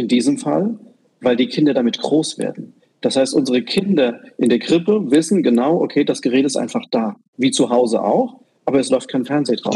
in diesem Fall, weil die Kinder damit groß werden. Das heißt, unsere Kinder in der Krippe wissen genau, okay, das Gerät ist einfach da. Wie zu Hause auch, aber es läuft kein Fernseh drauf.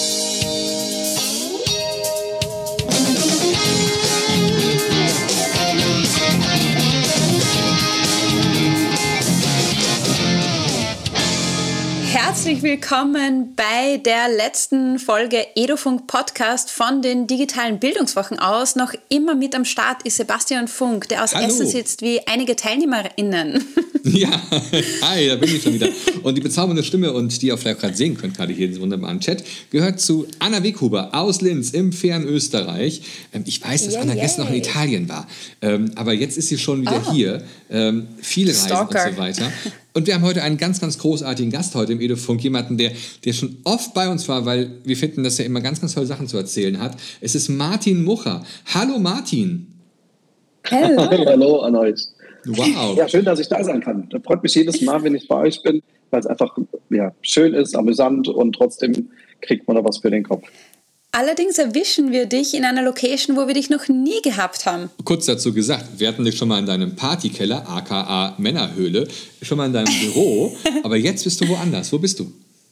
Herzlich willkommen bei der letzten Folge Edufunk Podcast von den digitalen Bildungswochen aus. Noch immer mit am Start ist Sebastian Funk, der aus Essen sitzt, wie einige TeilnehmerInnen. Ja, hi, da bin ich schon wieder. Und die bezaubernde Stimme, und die ihr vielleicht gerade sehen könnt, gerade hier in diesem wunderbaren Chat, gehört zu Anna Weghuber aus Linz im fernen Österreich. Ich weiß, dass Anna gestern noch in Italien war, aber jetzt ist sie schon wieder hier. Viele Reisen Stalker. und so weiter. Und wir haben heute einen ganz, ganz großartigen Gast heute im Edufunk, jemanden, der schon oft bei uns war, weil wir finden, dass er immer ganz, ganz tolle Sachen zu erzählen hat. Es ist Martin Mucher. Hallo Martin. Hallo. Hallo an euch. Wow. Ja, schön, dass ich da sein kann. Das freut mich jedes Mal, wenn ich bei euch bin, weil es einfach schön ist, amüsant und trotzdem kriegt man da was für den Kopf. Allerdings erwischen wir dich in einer Location, wo wir dich noch nie gehabt haben. Kurz dazu gesagt, wir hatten dich schon mal in deinem Partykeller, aka Männerhöhle, schon mal in deinem Büro, aber jetzt bist du woanders. Wo bist du?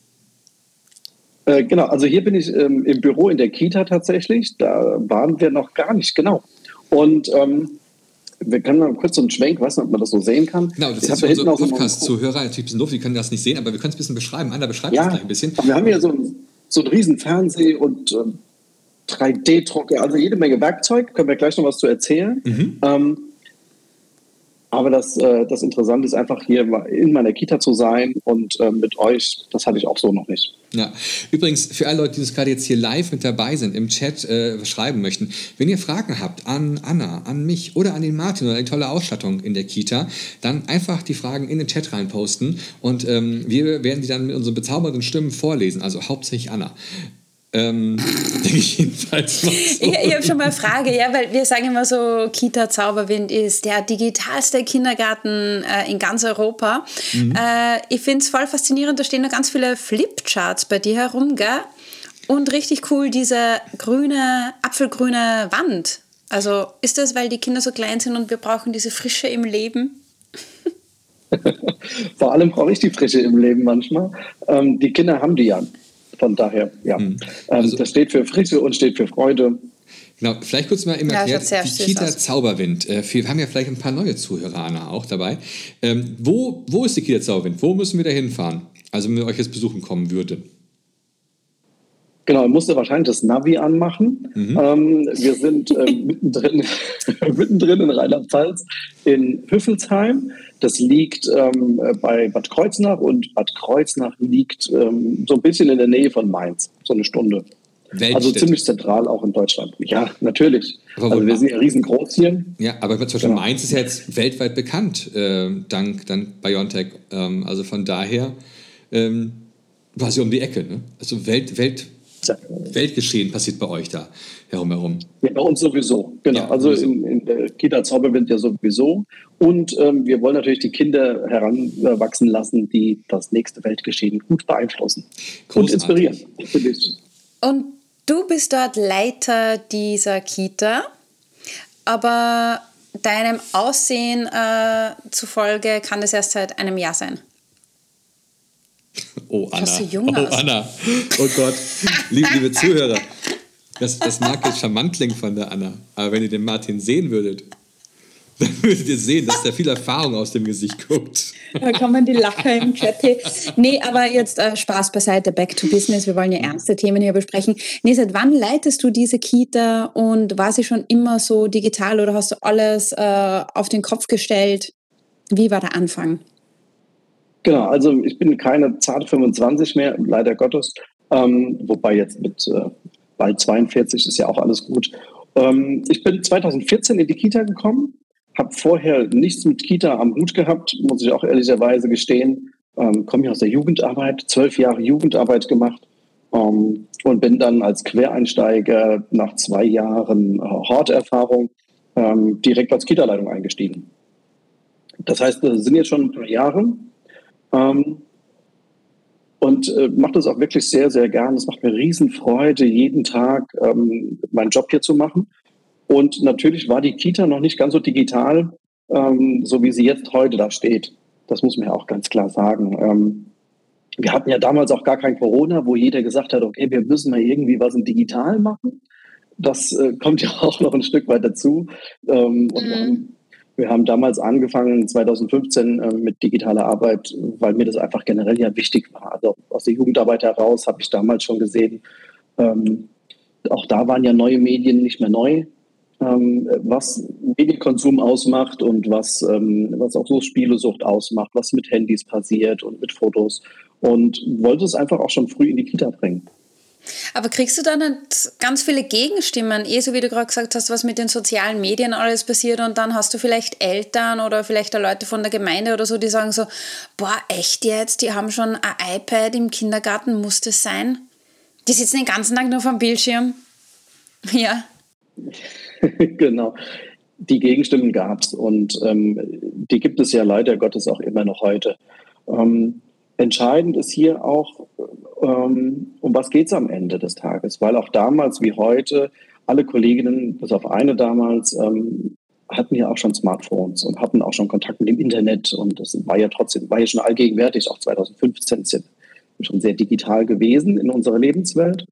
Genau, also hier bin ich im Büro in der Kita tatsächlich. Da waren wir noch gar nicht, genau. Und wir können mal kurz so einen Schwenk, weiß nicht, ob man das so sehen kann. Genau, das ist für unsere Podcast-Zuhörer natürlich ein bisschen doof, die können das nicht sehen, aber wir können es ein bisschen beschreiben. Anna, beschreibt das gleich ein bisschen. Wir haben hier so einen riesen Fernseher und 3D-Drucker, also jede Menge Werkzeug, können wir gleich noch was zu erzählen. Aber das Interessante ist einfach, hier in meiner Kita zu sein und mit euch, das hatte ich auch so noch nicht. Ja, übrigens, für alle Leute, die das gerade jetzt hier live mit dabei sind, im Chat schreiben möchten, wenn ihr Fragen habt an Anna, an mich oder an den Martin oder die tolle Ausstattung in der Kita, dann einfach die Fragen in den Chat reinposten und wir werden die dann mit unseren bezaubernden Stimmen vorlesen, also hauptsächlich Anna. Denke ich jedenfalls mal so. Ich habe schon mal eine Frage, weil wir sagen immer so, Kita Zauberwind ist der digitalste Kindergarten in ganz Europa. Ich finde es voll faszinierend, da stehen noch ganz viele Flipcharts bei dir herum, gell? Und richtig cool, diese apfelgrüne Wand. Also ist das, weil die Kinder so klein sind und wir brauchen diese Frische im Leben? Vor allem brauche ich die Frische im Leben manchmal. Die Kinder haben die ja. Von daher, das steht für Frische und steht für Freude. Genau, vielleicht kurz mal erklärt, die Kita Zauberwind. Wir haben ja vielleicht ein paar neue Zuhörer, Anna, auch dabei. Wo ist die Kita Zauberwind? Wo müssen wir da hinfahren? Also wenn wir euch jetzt besuchen kommen würden. Genau, musste wahrscheinlich das Navi anmachen. Wir sind mittendrin in Rheinland-Pfalz in Hüffelsheim. Das liegt bei Bad Kreuznach und Bad Kreuznach liegt so ein bisschen in der Nähe von Mainz, so eine Stunde. Also ziemlich zentral auch in Deutschland. Ja, natürlich. Also wir sind ja riesengroß hier. Ja, aber zum Beispiel Mainz ist ja jetzt weltweit bekannt, dank BioNTech. Also von daher quasi um die Ecke. Ne? Also Weltgeschehen passiert bei euch da herum. Ja, bei uns sowieso, genau. Ja, also in der Kita Zauberwind ja sowieso. Und wir wollen natürlich die Kinder heranwachsen lassen, die das nächste Weltgeschehen gut beeinflussen. Und inspirieren. Und du bist dort Leiter dieser Kita, aber deinem Aussehen zufolge kann das erst seit einem Jahr sein. Oh, Anna. So jung aus. Anna. Oh Gott. Liebe Zuhörer. Das mag jetzt charmant klingen von der Anna. Aber wenn ihr den Martin sehen würdet, dann würdet ihr sehen, dass der viel Erfahrung aus dem Gesicht guckt. Da kommen die Lacher im Chat. Nee, aber jetzt Spaß beiseite, back to business. Wir wollen ja ernste Themen hier besprechen. Nee, seit wann leitest du diese Kita und war sie schon immer so digital oder hast du alles auf den Kopf gestellt? Wie war der Anfang? Genau, also ich bin keine zarte 25 mehr, leider Gottes. Wobei jetzt mit bald 42 ist ja auch alles gut. Ich bin 2014 in die Kita gekommen, habe vorher nichts mit Kita am Hut gehabt, muss ich auch ehrlicherweise gestehen. Komme ich aus der Jugendarbeit, 12 Jahre Jugendarbeit gemacht und bin dann als Quereinsteiger nach 2 Jahren Horterfahrung direkt als Kita-Leitung eingestiegen. Das heißt, das sind jetzt schon ein paar Jahre. Und mache das auch wirklich sehr, sehr gern. Es macht mir Riesenfreude, jeden Tag meinen Job hier zu machen. Und natürlich war die Kita noch nicht ganz so digital, so wie sie jetzt heute da steht. Das muss man ja auch ganz klar sagen. Wir hatten ja damals auch gar kein Corona, wo jeder gesagt hat, okay, wir müssen mal irgendwie was im Digital machen. Das kommt ja auch noch ein Stück weit dazu. Wir haben damals angefangen, 2015, mit digitaler Arbeit, weil mir das einfach generell ja wichtig war. Also aus der Jugendarbeit heraus habe ich damals schon gesehen, auch da waren ja neue Medien nicht mehr neu, was Medienkonsum ausmacht und was auch so Spielesucht ausmacht, was mit Handys passiert und mit Fotos. Und wollte es einfach auch schon früh in die Kita bringen. Aber kriegst du da nicht ganz viele Gegenstimmen, so wie du gerade gesagt hast, was mit den sozialen Medien alles passiert, und dann hast du vielleicht Eltern oder vielleicht auch Leute von der Gemeinde oder so, die sagen so, boah, echt jetzt, die haben schon ein iPad im Kindergarten, muss das sein? Die sitzen den ganzen Tag nur vom Bildschirm. Ja. Genau. Die Gegenstimmen gab es und die gibt es ja leider Gottes auch immer noch heute. Entscheidend ist hier auch, um was geht es am Ende des Tages, weil auch damals wie heute alle Kolleginnen, bis auf eine damals, hatten ja auch schon Smartphones und hatten auch schon Kontakt mit dem Internet, und das war ja schon allgegenwärtig, auch 2015 ist ja schon sehr digital gewesen in unserer Lebenswelt.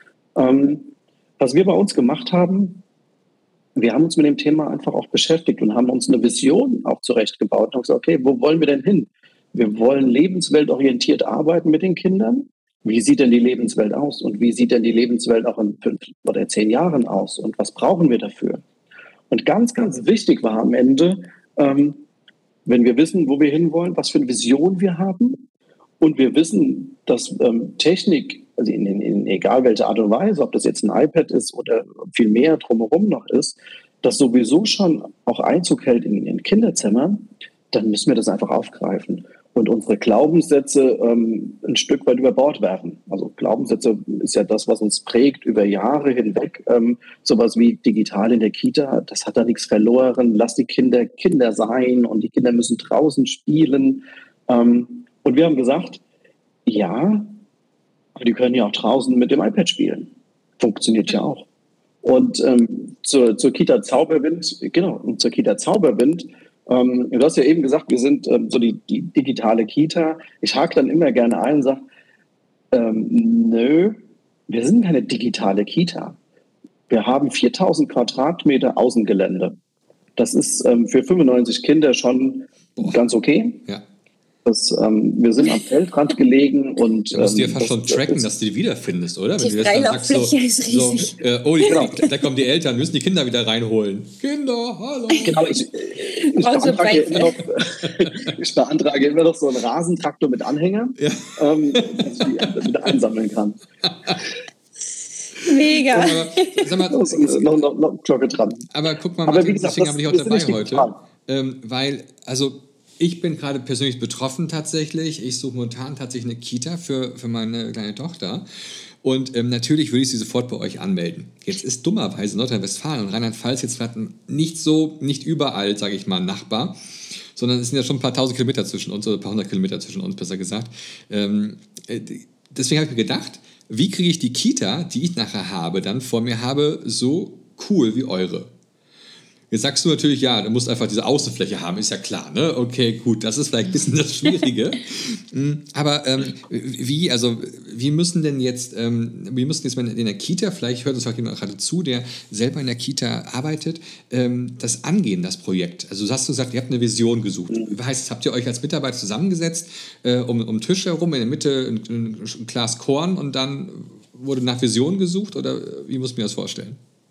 Was wir bei uns gemacht haben, wir haben uns mit dem Thema einfach auch beschäftigt und haben uns eine Vision auch zurechtgebaut und haben gesagt, okay, wo wollen wir denn hin? Wir wollen lebensweltorientiert arbeiten mit den Kindern. Wie sieht denn die Lebenswelt aus? Und wie sieht denn die Lebenswelt auch in 5 oder 10 Jahren aus? Und was brauchen wir dafür? Und ganz, ganz wichtig war am Ende, wenn wir wissen, wo wir hinwollen, was für eine Vision wir haben, und wir wissen, dass Technik, also in egal welcher Art und Weise, ob das jetzt ein iPad ist oder viel mehr drumherum noch ist, das sowieso schon auch Einzug hält in Kinderzimmern, dann müssen wir das einfach aufgreifen und unsere Glaubenssätze ein Stück weit über Bord werfen. Also Glaubenssätze ist ja das, was uns prägt über Jahre hinweg. Sowas wie digital in der Kita, das hat da nichts verloren. Lass die Kinder Kinder sein und die Kinder müssen draußen spielen. Und wir haben gesagt, ja, aber die können ja auch draußen mit dem iPad spielen. Funktioniert ja auch. Und zur Kita Zauberwind, genau, und zur Kita Zauberwind, du hast ja eben gesagt, wir sind so die digitale Kita. Ich hake dann immer gerne ein und sage, nö, wir sind keine digitale Kita. Wir haben 4000 Quadratmeter Außengelände. Das ist für 95 Kinder schon ganz okay. Ja. Wir sind am Feldrand gelegen und du musst dir fast schon tracken, dass du die wiederfindest, oder? Die Freilauffläche ist riesig. Da kommen die Eltern, müssen die Kinder wieder reinholen. Kinder, hallo. Genau, ich beantrage immer noch so einen Rasentraktor mit Anhänger, dass ich die wieder einsammeln kann. Mega. Aber, sag mal, noch Glocke dran. Aber guck mal, Martin, wie gesagt, deswegen habe ich auch dabei heute. Weil, also ich bin gerade persönlich betroffen tatsächlich. Ich suche momentan tatsächlich eine Kita für meine kleine Tochter. Und natürlich würde ich sie sofort bei euch anmelden. Jetzt ist dummerweise Nordrhein-Westfalen und Rheinland-Pfalz jetzt nicht überall, sage ich mal, Nachbar, sondern es sind ja schon ein paar tausend Kilometer zwischen uns, oder ein paar hundert Kilometer zwischen uns, besser gesagt. Deswegen habe ich mir gedacht, wie kriege ich die Kita, die ich nachher habe, dann vor mir habe, so cool wie eure? Jetzt sagst du natürlich, ja, du musst einfach diese Außenfläche haben, ist ja klar, ne? Okay, gut, das ist vielleicht ein bisschen das Schwierige. Aber wie müssen jetzt in der Kita, vielleicht hört uns auch jemand gerade zu, der selber in der Kita arbeitet, das angehen, das Projekt? Also du hast gesagt, ihr habt eine Vision gesucht. Heißt, habt ihr euch als Mitarbeiter zusammengesetzt, um den Tisch herum, in der Mitte ein Glas Korn, und dann wurde nach Vision gesucht, oder wie muss ich mir das vorstellen?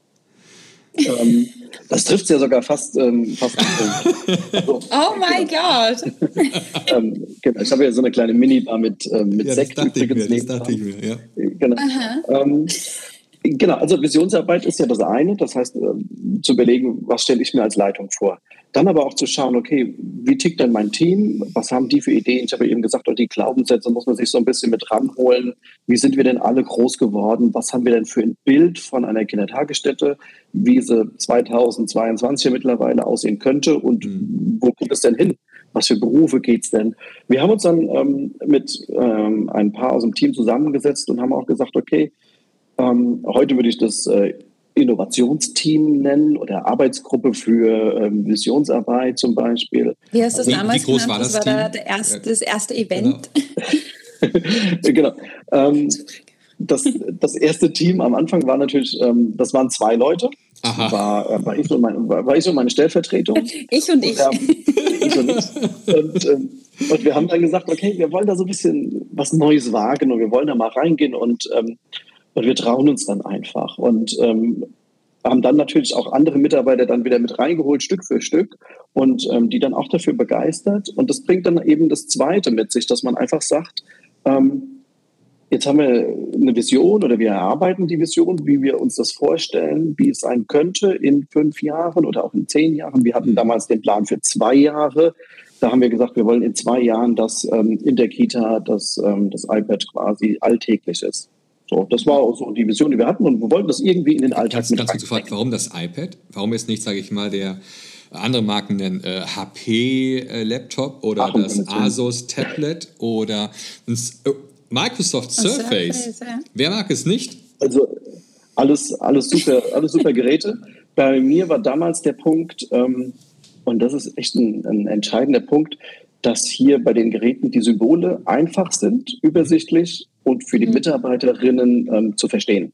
Das trifft es ja sogar fast. Also, oh mein Gott! Genau, ich habe ja so eine kleine Minibar mit Sekt. Das dachte ich mir, ja. Genau. Genau, also Visionsarbeit ist ja das eine, das heißt zu überlegen, was stelle ich mir als Leitung vor. Dann aber auch zu schauen, okay, wie tickt denn mein Team, was haben die für Ideen? Ich habe eben gesagt, die Glaubenssätze muss man sich so ein bisschen mit ranholen. Wie sind wir denn alle groß geworden? Was haben wir denn für ein Bild von einer Kindertagesstätte, wie sie 2022 mittlerweile aussehen könnte, und wo geht es denn hin? Was für Berufe geht es denn? Wir haben uns dann mit ein paar aus dem Team zusammengesetzt und haben auch gesagt, okay, heute würde ich das Innovationsteam nennen oder Arbeitsgruppe für Visionsarbeit zum Beispiel. Wie hast du das damals wie groß genannt? war das war Team? das erste Event. Genau. Das erste Team am Anfang war natürlich, das waren 2 Leute. War ich und meine Stellvertretung. Ich und ich. Und wir haben dann gesagt, okay, wir wollen da so ein bisschen was Neues wagen und wir wollen da mal reingehen und wir trauen uns dann einfach. Und haben dann natürlich auch andere Mitarbeiter dann wieder mit reingeholt, Stück für Stück, und die dann auch dafür begeistert. Und das bringt dann eben das Zweite mit sich, dass man einfach sagt, jetzt haben wir eine Vision oder wir erarbeiten die Vision, wie wir uns das vorstellen, wie es sein könnte in 5 Jahren oder auch in 10 Jahren. Wir hatten damals den Plan für 2 Jahre. Da haben wir gesagt, wir wollen in 2 Jahren, dass in der Kita das iPad quasi alltäglich ist. So, das war auch so die Vision, die wir hatten, und wir wollten das irgendwie in den Alltag mit Ganz gefragt, warum das iPad? Warum jetzt nicht, sage ich mal, der andere Marken nennen HP-Laptop oder das Asus-Tablet oder ein Microsoft Surface? Ja. Wer mag es nicht? Also alles super Geräte. Bei mir war damals der Punkt, und das ist echt ein entscheidender Punkt, dass hier bei den Geräten die Symbole einfach sind, übersichtlich und für die Mitarbeiterinnen zu verstehen.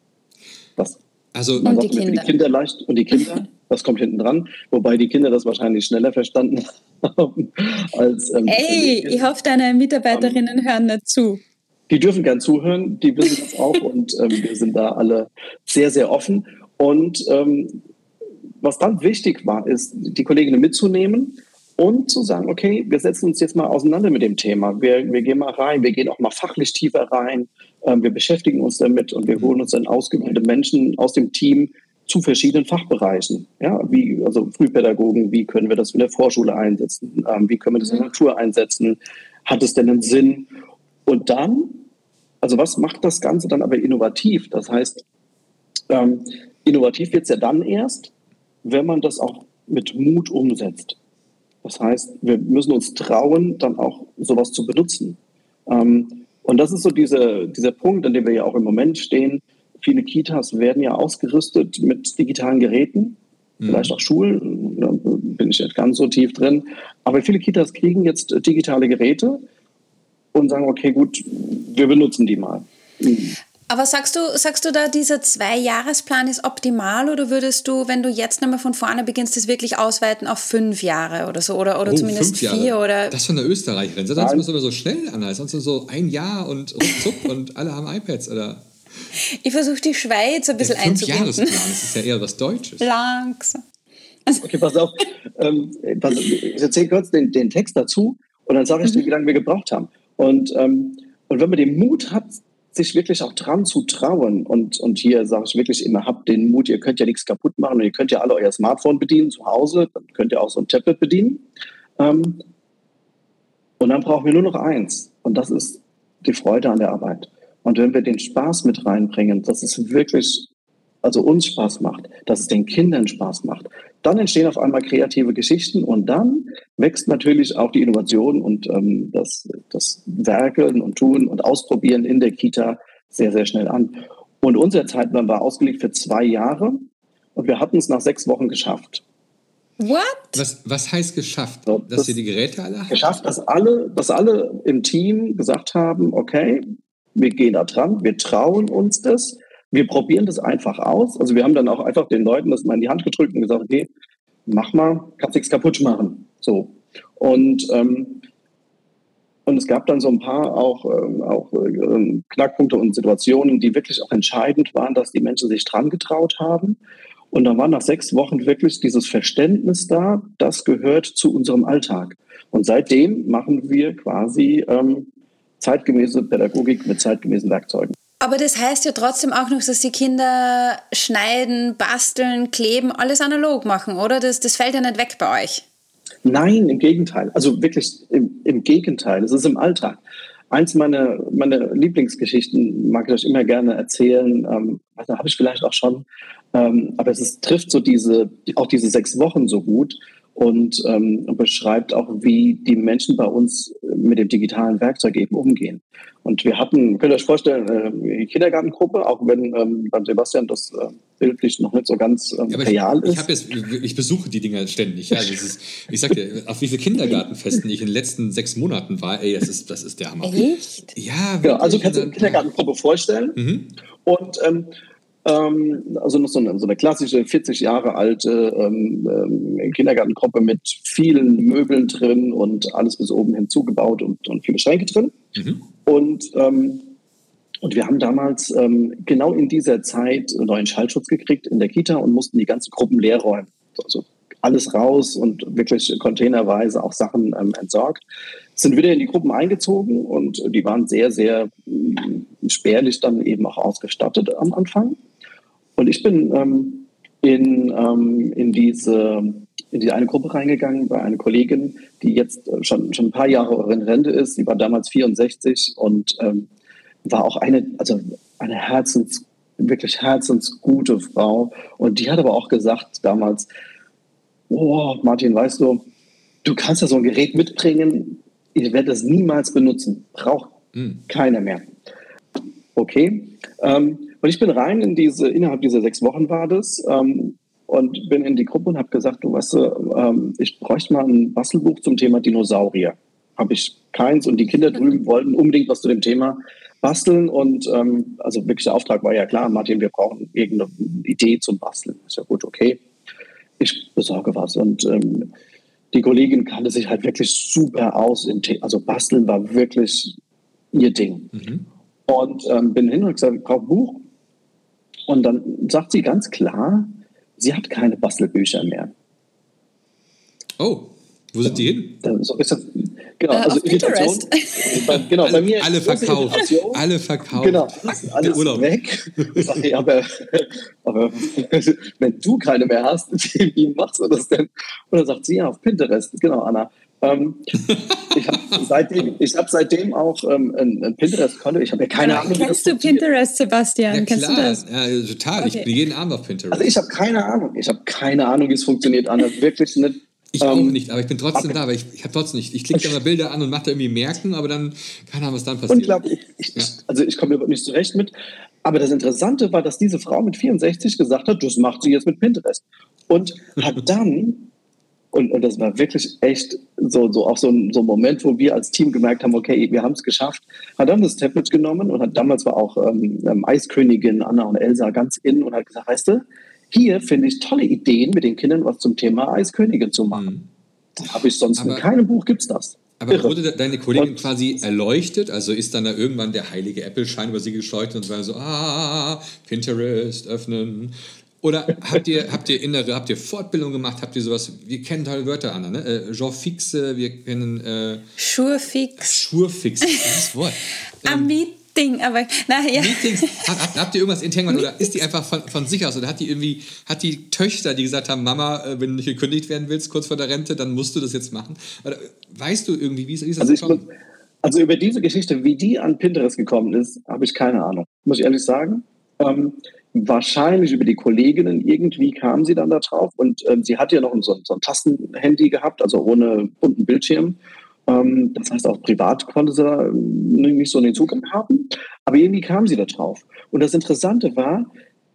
Und die Kinder. Die Kinder leicht, und die Kinder, das kommt hinten dran, wobei die Kinder das wahrscheinlich schneller verstanden haben als ich hoffe, deine Mitarbeiterinnen hören nicht zu. Die dürfen gern zuhören, die wissen das auch, und wir sind da alle sehr, sehr offen. Und was dann wichtig war, ist, die Kolleginnen mitzunehmen und zu sagen, okay, wir setzen uns jetzt mal auseinander mit dem Thema. Wir gehen mal rein, wir gehen auch mal fachlich tiefer rein, wir beschäftigen uns damit und wir holen uns dann ausgewählte Menschen aus dem Team zu verschiedenen Fachbereichen. Ja, also Frühpädagogen, wie können wir das in der Vorschule einsetzen? Wie können wir das in der Natur einsetzen? Hat es denn einen Sinn? Und dann, also was macht das Ganze dann aber innovativ? Das heißt, innovativ wird es ja dann erst, wenn man das auch mit Mut umsetzt. Das heißt, wir müssen uns trauen, dann auch sowas zu benutzen. Und das ist so dieser Punkt, an dem wir ja auch im Moment stehen. Viele Kitas werden ja ausgerüstet mit digitalen Geräten, vielleicht auch Schulen, da bin ich nicht ganz so tief drin. Aber viele Kitas kriegen jetzt digitale Geräte und sagen, okay, gut, wir benutzen die mal. Aber sagst du da, dieser 2-Jahresplan ist optimal, oder würdest du, wenn du jetzt nochmal von vorne beginnst, das wirklich ausweiten auf 5 Jahre oder so, oder zumindest 4? Oder? Das von der Österreicherin. Sonst müssen wir so schnell an, sonst so 1 Jahr und ruckzuck und alle haben iPads, oder? Ich versuche die Schweiz ein bisschen einzubinden. 5-Jahresplan, das ist ja eher was Deutsches. Langsam. Okay, pass auf. Ich erzähle kurz den Text dazu und dann sage ich dir, wie lange wir gebraucht haben. Und wenn man den Mut hat, sich wirklich auch dran zu trauen, und hier sage ich wirklich immer, habt den Mut, ihr könnt ja nichts kaputt machen und ihr könnt ja alle euer Smartphone bedienen zu Hause, dann könnt ihr auch so ein Tablet bedienen. Und dann brauchen wir nur noch eins, und das ist die Freude an der Arbeit. Und wenn wir den Spaß mit reinbringen, dass es wirklich, also uns Spaß macht, dass es den Kindern Spaß macht, dann entstehen auf einmal kreative Geschichten, und dann wächst natürlich auch die Innovation und das Werkeln und Tun und Ausprobieren in der Kita sehr, sehr schnell an. Und unser Zeitplan war ausgelegt für 2 Jahre, und wir hatten es nach 6 Wochen geschafft. What? Was heißt geschafft? So, dass ihr die Geräte alle habt? Geschafft, dass alle im Team gesagt haben, okay, wir gehen da dran, wir trauen uns das, wir probieren das einfach aus. Also wir haben dann auch einfach den Leuten das mal in die Hand gedrückt und gesagt, okay, mach mal, kannst nichts kaputt machen. So. Und es gab dann so ein paar auch Knackpunkte und Situationen, die wirklich auch entscheidend waren, dass die Menschen sich dran getraut haben. Und dann war nach 6 Wochen wirklich dieses Verständnis da, das gehört zu unserem Alltag. Und seitdem machen wir quasi zeitgemäße Pädagogik mit zeitgemäßen Werkzeugen. Aber das heißt ja trotzdem auch noch, dass die Kinder schneiden, basteln, kleben, alles analog machen, oder? Das fällt ja nicht weg bei euch. Nein, im Gegenteil. Also wirklich im Gegenteil. Es ist im Alltag. Eins meiner Lieblingsgeschichten mag ich euch immer gerne erzählen. Da habe ich vielleicht auch schon. Aber trifft so diese 6 Wochen so gut. und beschreibt auch, wie die Menschen bei uns mit dem digitalen Werkzeug eben umgehen. Und wir hatten, könnt ihr euch vorstellen, eine Kindergartengruppe, auch wenn beim Sebastian das bildlich noch nicht so ganz real ist. Ich besuche die Dinger ständig. Ja, ich sag dir, auf wie viele Kindergartenfesten ich in den letzten 6 Monaten war, das ist der Hammer. Echt? Ja, genau, also kannst du eine Kindergartengruppe vorstellen. Mhm. Und also noch so eine klassische 40 Jahre alte Kindergartengruppe mit vielen Möbeln drin und alles bis oben hin zugebaut und viele Schränke drin. Mhm. Und wir haben damals genau in dieser Zeit einen neuen Schallschutz gekriegt in der Kita und mussten die ganzen Gruppen leer räumen. Also alles raus und wirklich containerweise auch Sachen entsorgt. Sind wieder in die Gruppen eingezogen und die waren sehr, sehr spärlich dann eben auch ausgestattet am Anfang. Und ich bin in diese eine Gruppe reingegangen bei einer Kollegin, die jetzt schon ein paar Jahre in Rente ist. Die war damals 64 und war auch eine wirklich herzensgute Frau. Und die hat aber auch gesagt damals, oh, Martin, weißt du, du kannst ja so ein Gerät mitbringen, ich werde das niemals benutzen. Braucht keiner mehr. Okay. Und ich bin rein innerhalb dieser 6 Wochen war das, und bin in die Gruppe und habe gesagt, du weißt du, ich bräuchte mal ein Bastelbuch zum Thema Dinosaurier. Habe ich keins und die Kinder drüben wollten unbedingt was zu dem Thema basteln und also wirklich der Auftrag war ja klar, Martin, wir brauchen irgendeine Idee zum Basteln. Ist ja gut, okay. Ich besorge was und die Kollegin kannte sich halt wirklich super aus. Also Basteln war wirklich ihr Ding. Mhm. Und bin hin und gesagt, ich brauche ein Buch. Und dann sagt sie ganz klar, sie hat keine Bastelbücher mehr. Oh, wo sind die hin? So ist das, genau, also Irritation. Genau, bei mir alle verkauft. Alle verkauft. Genau, alles weg. Sag ich, aber wenn du keine mehr hast, wie machst du das denn? Und dann sagt sie, ja, auf Pinterest. Genau, Anna. Ich habe seitdem auch ein Pinterest-Konto. Ich habe ja keine Ahnung. Kennst du Pinterest, Sebastian? Ja, kennst klar. du das? Ja, total. Okay. Ich bin jeden Abend auf Pinterest. Also ich habe keine Ahnung. Ich habe keine Ahnung, wie es funktioniert, Anna. Wirklich nicht. Ich auch nicht, aber ich bin trotzdem da, weil ich habe trotzdem nicht. Ich klicke da mal Bilder an und mache da irgendwie Merken, aber dann keine Ahnung, was dann passiert. Unglaublich. Also ich komme überhaupt nicht zurecht mit. Aber das Interessante war, dass diese Frau mit 64 gesagt hat, das macht sie jetzt mit Pinterest. Und hat dann, und das war wirklich echt so ein Moment, wo wir als Team gemerkt haben, okay, wir haben es geschafft, hat dann das Tablet genommen und hat damals war auch Eiskönigin Anna und Elsa ganz in und hat gesagt, weißt du, hier finde ich tolle Ideen, mit den Kindern was zum Thema Eiskönigin zu machen. Das habe ich sonst in keinem Buch, gibt's das. Aber wurde deine Kollegin quasi erleuchtet? Also ist dann da irgendwann der heilige Apple-Schein über sie geschleuchtet und war so, Pinterest öffnen? Oder habt ihr Fortbildung gemacht? Habt ihr sowas, wir kennen tolle Wörter, Anna, ne? Jean Fixe, wir kennen Schurfix, das Wort. Meeting, aber naja. Meetings, habt ihr irgendwas intern gemacht oder ist die einfach von sich aus oder hat die Töchter, die gesagt haben, Mama, wenn du nicht gekündigt werden willst, kurz vor der Rente, dann musst du das jetzt machen? Oder weißt du irgendwie, wie ist das gekommen? Also über diese Geschichte, wie die an Pinterest gekommen ist, habe ich keine Ahnung, muss ich ehrlich sagen. Wahrscheinlich über die Kolleginnen, irgendwie kam sie dann da drauf und sie hat ja noch so ein Tastenhandy gehabt, also ohne bunten Bildschirm. Das heißt, auch privat konnte sie da nicht so den Zugang haben, aber irgendwie kam sie da drauf. Und das Interessante war,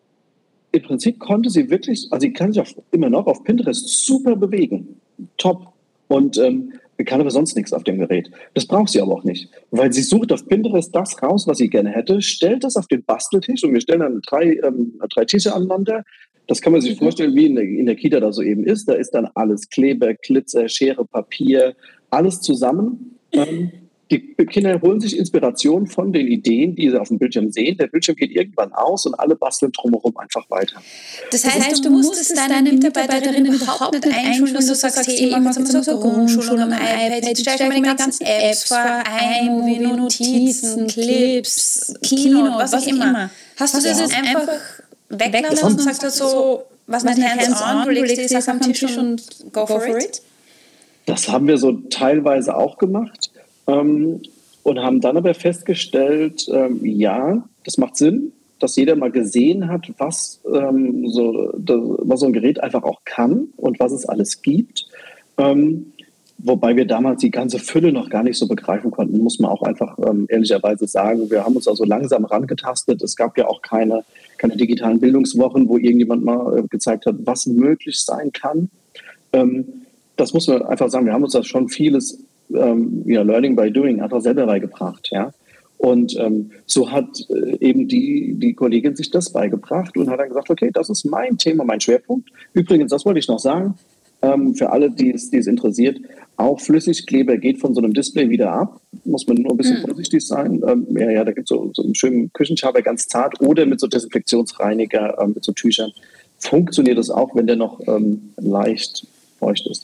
im Prinzip konnte sie wirklich, also sie kann sich auch immer noch auf Pinterest super bewegen, top. Und kann aber sonst nichts auf dem Gerät. Das braucht sie aber auch nicht, weil sie sucht auf Pinterest das raus, was sie gerne hätte, stellt das auf den Basteltisch und wir stellen dann drei Tische aneinander. Das kann man sich vorstellen, wie in der Kita da so eben ist. Da ist dann alles Kleber, Glitzer, Schere, Papier, alles zusammen. Die Kinder holen sich Inspiration von den Ideen, die sie auf dem Bildschirm sehen. Der Bildschirm geht irgendwann aus und alle basteln drumherum einfach weiter. Das heißt, du musstest deine Mitarbeiterinnen überhaupt nicht einschulen, dass du sagst, hey, ich mache jetzt mal so eine Grundschulung am iPad, jetzt stelle ich mir die ganzen Apps vor, iMovie, Notizen, Clips, Keynote, was auch immer. Hast du das jetzt einfach weggelassen und sagst so, was mit Hands-on, du legst die Sachen am Tisch und go for it? Das haben wir so teilweise auch gemacht. Und haben dann aber festgestellt, ja, das macht Sinn, dass jeder mal gesehen hat, was so ein Gerät einfach auch kann und was es alles gibt. Wobei wir damals die ganze Fülle noch gar nicht so begreifen konnten, muss man auch einfach ehrlicherweise sagen. Wir haben uns also langsam rangetastet. Es gab ja auch keine digitalen Bildungswochen, wo irgendjemand mal gezeigt hat, was möglich sein kann. Das muss man einfach sagen. Wir haben uns da schon vieles Learning by Doing einfach selber beigebracht. Ja? Und so hat eben die Kollegin sich das beigebracht und hat dann gesagt, okay, das ist mein Thema, mein Schwerpunkt. Übrigens, das wollte ich noch sagen, für alle, die es interessiert, auch Flüssigkleber geht von so einem Display wieder ab. Muss man nur ein bisschen vorsichtig sein. Da gibt es so einen schönen Küchenschaber, ganz zart, oder mit so Desinfektionsreiniger, mit so Tüchern. Funktioniert das auch, wenn der noch leicht feucht ist.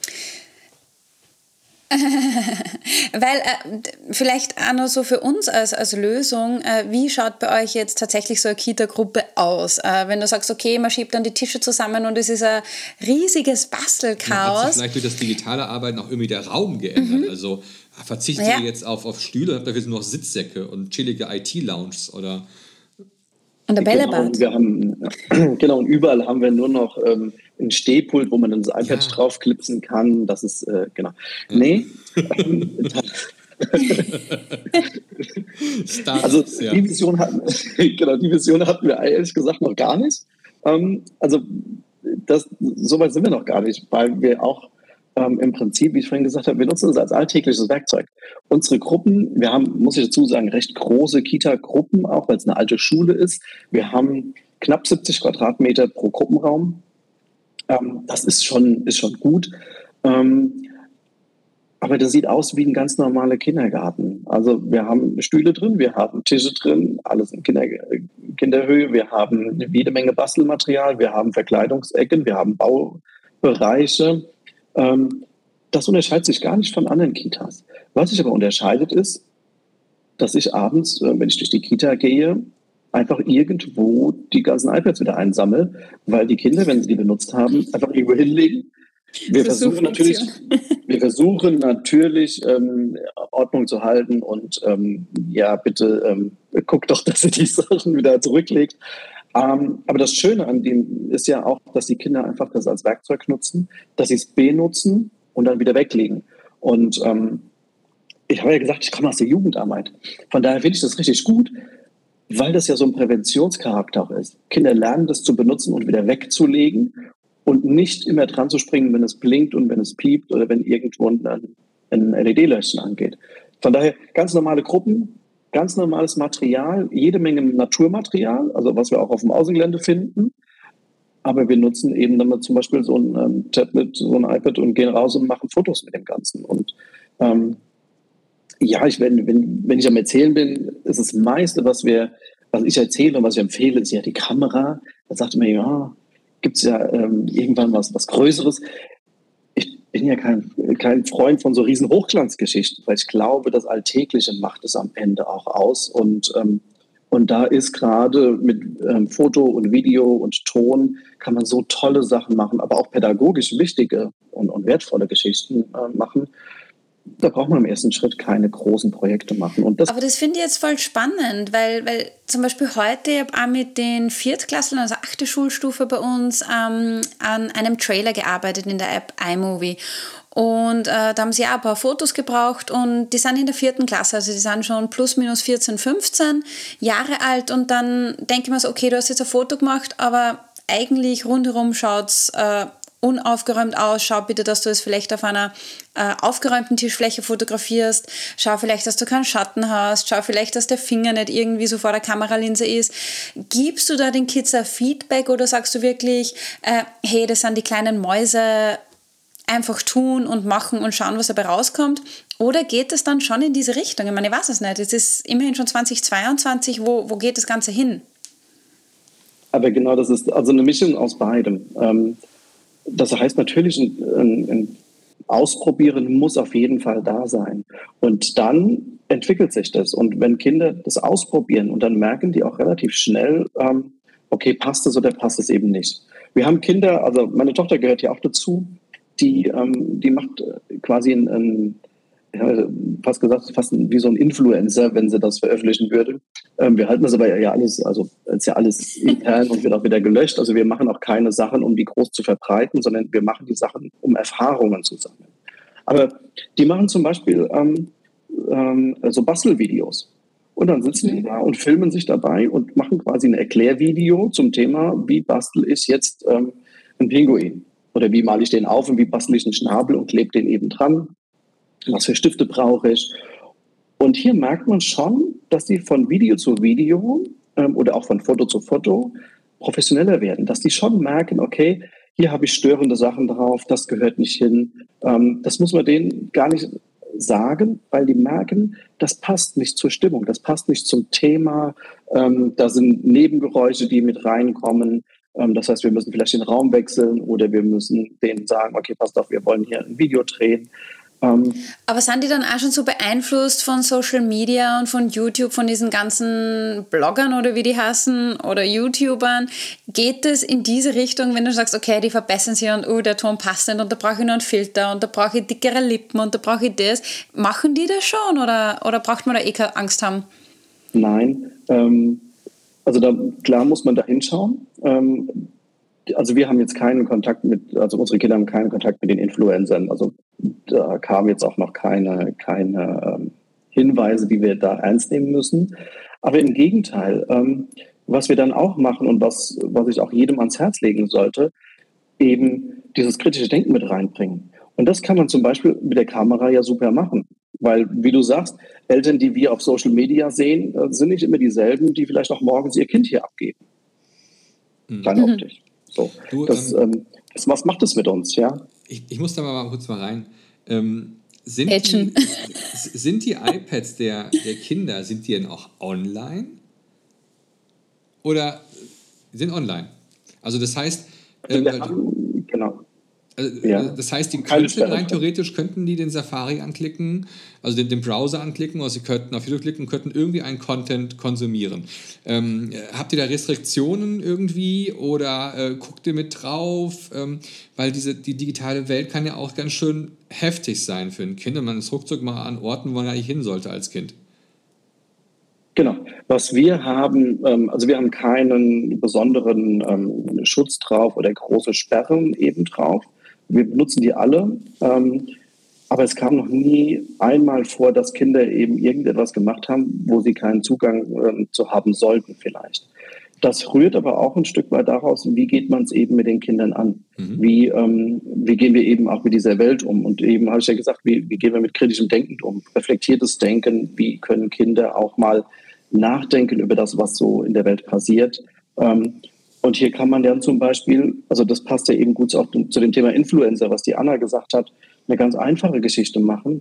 Weil vielleicht auch noch so für uns als Lösung, wie schaut bei euch jetzt tatsächlich so eine Kita-Gruppe aus? Wenn du sagst, okay, man schiebt dann die Tische zusammen und es ist ein riesiges Bastelchaos. Hat sich vielleicht durch das digitale Arbeiten auch irgendwie der Raum geändert? Also verzichtet ihr jetzt auf Stühle, habt dafür nur noch Sitzsäcke und chillige IT-Lounges oder... Und der Bällebad. Genau, und überall haben wir nur noch ein Stehpult, wo man dann das iPad draufklipsen kann. Das ist, genau. Ja. Nee. Also die Vision hatten wir ehrlich gesagt noch gar nicht. So weit sind wir noch gar nicht, weil wir auch im Prinzip, wie ich vorhin gesagt habe, wir nutzen es als alltägliches Werkzeug. Unsere Gruppen, wir haben, muss ich dazu sagen, recht große Kita-Gruppen, auch weil es eine alte Schule ist. Wir haben knapp 70 Quadratmeter pro Gruppenraum. Das ist schon gut. Aber das sieht aus wie ein ganz normaler Kindergarten. Also wir haben Stühle drin, wir haben Tische drin, alles in Kinderhöhe. Wir haben jede Menge Bastelmaterial, wir haben Verkleidungsecken, wir haben Baubereiche. Das unterscheidet sich gar nicht von anderen Kitas. Was sich aber unterscheidet ist, dass ich abends, wenn ich durch die Kita gehe, einfach irgendwo die ganzen iPads wieder einsammle, weil die Kinder, wenn sie die benutzt haben, einfach irgendwo hinlegen. Wir versuchen natürlich Ordnung zu halten und bitte guckt doch, dass ihr die Sachen wieder zurücklegt. Aber das Schöne an dem ist ja auch, dass die Kinder einfach das als Werkzeug nutzen, dass sie es benutzen und dann wieder weglegen. Und ich habe ja gesagt, ich komme aus der Jugendarbeit. Von daher finde ich das richtig gut, weil das ja so ein Präventionscharakter auch ist. Kinder lernen das zu benutzen und wieder wegzulegen und nicht immer dran zu springen, wenn es blinkt und wenn es piept oder wenn irgendwo ein LED-Leuchten angeht. Von daher ganz normale Gruppen, ganz normales Material, jede Menge Naturmaterial, also was wir auch auf dem Außengelände finden. Aber wir nutzen eben dann zum Beispiel so ein Tablet, so ein iPad und gehen raus und machen Fotos mit dem Ganzen. Und wenn ich am Erzählen bin, ist das meiste, was ich erzähle und was ich empfehle, ist ja die Kamera. Da sagte man, ja, gibt es ja irgendwann was Größeres. Ich bin ja kein Freund von so riesen Hochglanzgeschichten, weil ich glaube, das Alltägliche macht es am Ende auch aus. Und da ist gerade mit Foto und Video und Ton kann man so tolle Sachen machen, aber auch pädagogisch wichtige und wertvolle Geschichten machen. Da braucht man im ersten Schritt keine großen Projekte machen. Aber das finde ich jetzt voll spannend, weil zum Beispiel heute, ich habe auch mit den Viertklässlern, also 8. Schulstufe bei uns, an einem Trailer gearbeitet in der App iMovie. Und da haben sie auch ein paar Fotos gebraucht und die sind in der 4. Klasse, also die sind schon plus minus 14, 15 Jahre alt. Und dann denke ich mir so, okay, du hast jetzt ein Foto gemacht, aber eigentlich rundherum schaut es unaufgeräumt aus. Schau bitte, dass du es vielleicht auf einer aufgeräumten Tischfläche fotografierst. Schau vielleicht, dass du keinen Schatten hast. Schau vielleicht, dass der Finger nicht irgendwie so vor der Kameralinse ist. Gibst du da den Kids ein Feedback oder sagst du wirklich, hey, das sind die kleinen Mäuse, einfach tun und machen und schauen, was dabei rauskommt? Oder geht es dann schon in diese Richtung? Ich meine, ich weiß es nicht. Es ist immerhin schon 2022. Wo geht das Ganze hin? Aber genau, das ist also eine Mischung aus beidem. Das heißt natürlich, ein Ausprobieren muss auf jeden Fall da sein. Und dann entwickelt sich das. Und wenn Kinder das ausprobieren und dann merken die auch relativ schnell, okay, passt es oder passt es eben nicht. Wir haben Kinder, also meine Tochter gehört ja auch dazu, die macht quasi ein fast gesagt, fast wie so ein Influencer, wenn sie das veröffentlichen würde. Wir halten das aber ja alles, also ist ja alles intern und wird auch wieder gelöscht. Also wir machen auch keine Sachen, um die groß zu verbreiten, sondern wir machen die Sachen, um Erfahrungen zu sammeln. Aber die machen zum Beispiel so Bastelvideos. Und dann sitzen die da und filmen sich dabei und machen quasi ein Erklärvideo zum Thema, wie bastel ich jetzt einen Pinguin? Oder wie male ich den auf und wie bastel ich einen Schnabel und klebe den eben dran? Was für Stifte brauche ich? Und hier merkt man schon, dass die von Video zu Video oder auch von Foto zu Foto professioneller werden. Dass die schon merken, okay, hier habe ich störende Sachen drauf, das gehört nicht hin. Das muss man denen gar nicht sagen, weil die merken, das passt nicht zur Stimmung, das passt nicht zum Thema. Da sind Nebengeräusche, die mit reinkommen. Das heißt, wir müssen vielleicht den Raum wechseln oder wir müssen denen sagen, okay, passt auf, wir wollen hier ein Video drehen. Aber sind die dann auch schon so beeinflusst von Social Media und von YouTube, von diesen ganzen Bloggern oder wie die heißen oder YouTubern? Geht es in diese Richtung, wenn du sagst, okay, die verbessern sich und der Ton passt nicht und da brauche ich noch einen Filter und da brauche ich dickere Lippen und da brauche ich das. Machen die das schon oder braucht man da keine Angst haben? Nein, also da, klar muss man da hinschauen. Also wir haben jetzt keinen Kontakt also unsere Kinder haben keinen Kontakt mit den Influencern. Also da kamen jetzt auch noch keine Hinweise, die wir da ernst nehmen müssen. Aber im Gegenteil, was wir dann auch machen und was ich auch jedem ans Herz legen sollte, eben dieses kritische Denken mit reinbringen. Und das kann man zum Beispiel mit der Kamera ja super machen. Weil, wie du sagst, Eltern, die wir auf Social Media sehen, sind nicht immer dieselben, die vielleicht auch morgens ihr Kind hier abgeben. Rein optisch. So, was macht das mit uns, ja? Ich muss da mal kurz rein. Sind die iPads der Kinder, sind die denn auch online? Oder sind online? Also das heißt... genau. Das heißt, die könnten rein theoretisch, könnten die den Safari anklicken, also den Browser anklicken, oder sie könnten auf YouTube klicken und könnten irgendwie einen Content konsumieren. Habt ihr da Restriktionen irgendwie oder guckt ihr mit drauf? Weil die digitale Welt kann ja auch ganz schön heftig sein für ein Kind und man ist ruckzuck mal an Orten, wo man eigentlich hin sollte als Kind. Genau. Was wir haben, also wir haben keinen besonderen Schutz drauf oder große Sperren eben drauf. Wir benutzen die alle, aber es kam noch nie einmal vor, dass Kinder eben irgendetwas gemacht haben, wo sie keinen Zugang zu haben sollten vielleicht. Das rührt aber auch ein Stück weit daraus, wie geht man es eben mit den Kindern an? Wie gehen wir eben auch mit dieser Welt um? Und eben habe ich ja gesagt, wie gehen wir mit kritischem Denken um? Reflektiertes Denken, wie können Kinder auch mal nachdenken über das, was so in der Welt passiert? Und hier kann man dann zum Beispiel, also das passt ja eben gut auch zu dem Thema Influencer, was die Anna gesagt hat, eine ganz einfache Geschichte machen.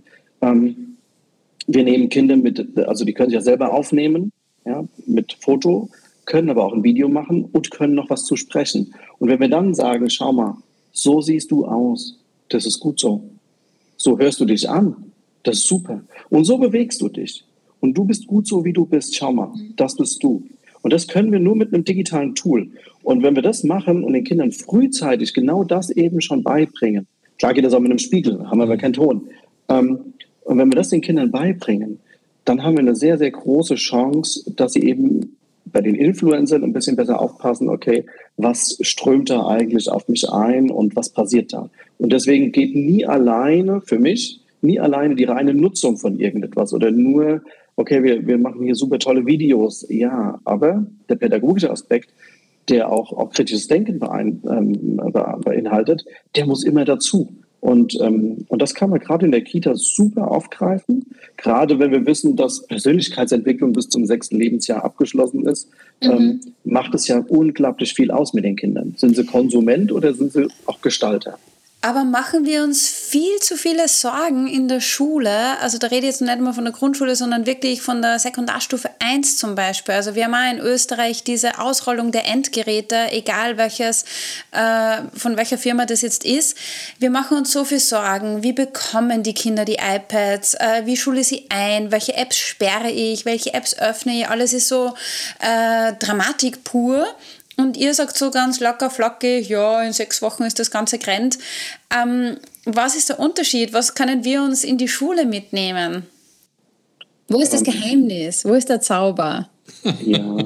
Wir nehmen Kinder also die können sich ja selber aufnehmen, ja, mit Foto, können aber auch ein Video machen und können noch was zu sprechen. Und wenn wir dann sagen, schau mal, so siehst du aus, das ist gut so. So hörst du dich an, das ist super. Und so bewegst du dich. Und du bist gut so, wie du bist, schau mal, das bist du. Und das können wir nur mit einem digitalen Tool. Und wenn wir das machen und den Kindern frühzeitig genau das eben schon beibringen, klar geht das auch mit einem Spiegel, haben wir aber keinen Ton. Und wenn wir das den Kindern beibringen, dann haben wir eine sehr, sehr große Chance, dass sie eben bei den Influencern ein bisschen besser aufpassen, okay, was strömt da eigentlich auf mich ein und was passiert da? Und deswegen geht für mich nie alleine die reine Nutzung von irgendetwas oder nur, okay, wir machen hier super tolle Videos. Ja, aber der pädagogische Aspekt, der auch kritisches Denken beinhaltet, der muss immer dazu. Und das kann man gerade in der Kita super aufgreifen. Gerade wenn wir wissen, dass Persönlichkeitsentwicklung bis zum 6. Lebensjahr abgeschlossen ist, macht es ja unglaublich viel aus mit den Kindern. Sind sie Konsument oder sind sie auch Gestalter? Aber machen wir uns viel zu viele Sorgen in der Schule? Also da rede ich jetzt nicht mal von der Grundschule, sondern wirklich von der Sekundarstufe 1 zum Beispiel. Also wir haben auch in Österreich diese Ausrollung der Endgeräte, egal von welcher Firma das jetzt ist. Wir machen uns so viel Sorgen. Wie bekommen die Kinder die iPads? Wie schule ich sie ein? Welche Apps sperre ich? Welche Apps öffne ich? Alles ist so Dramatik pur. Und ihr sagt so ganz locker flockig, ja, in 6 Wochen ist das Ganze gerannt. Was ist der Unterschied? Was können wir uns in die Schule mitnehmen? Wo ist das Geheimnis? Wo ist der Zauber? Ja,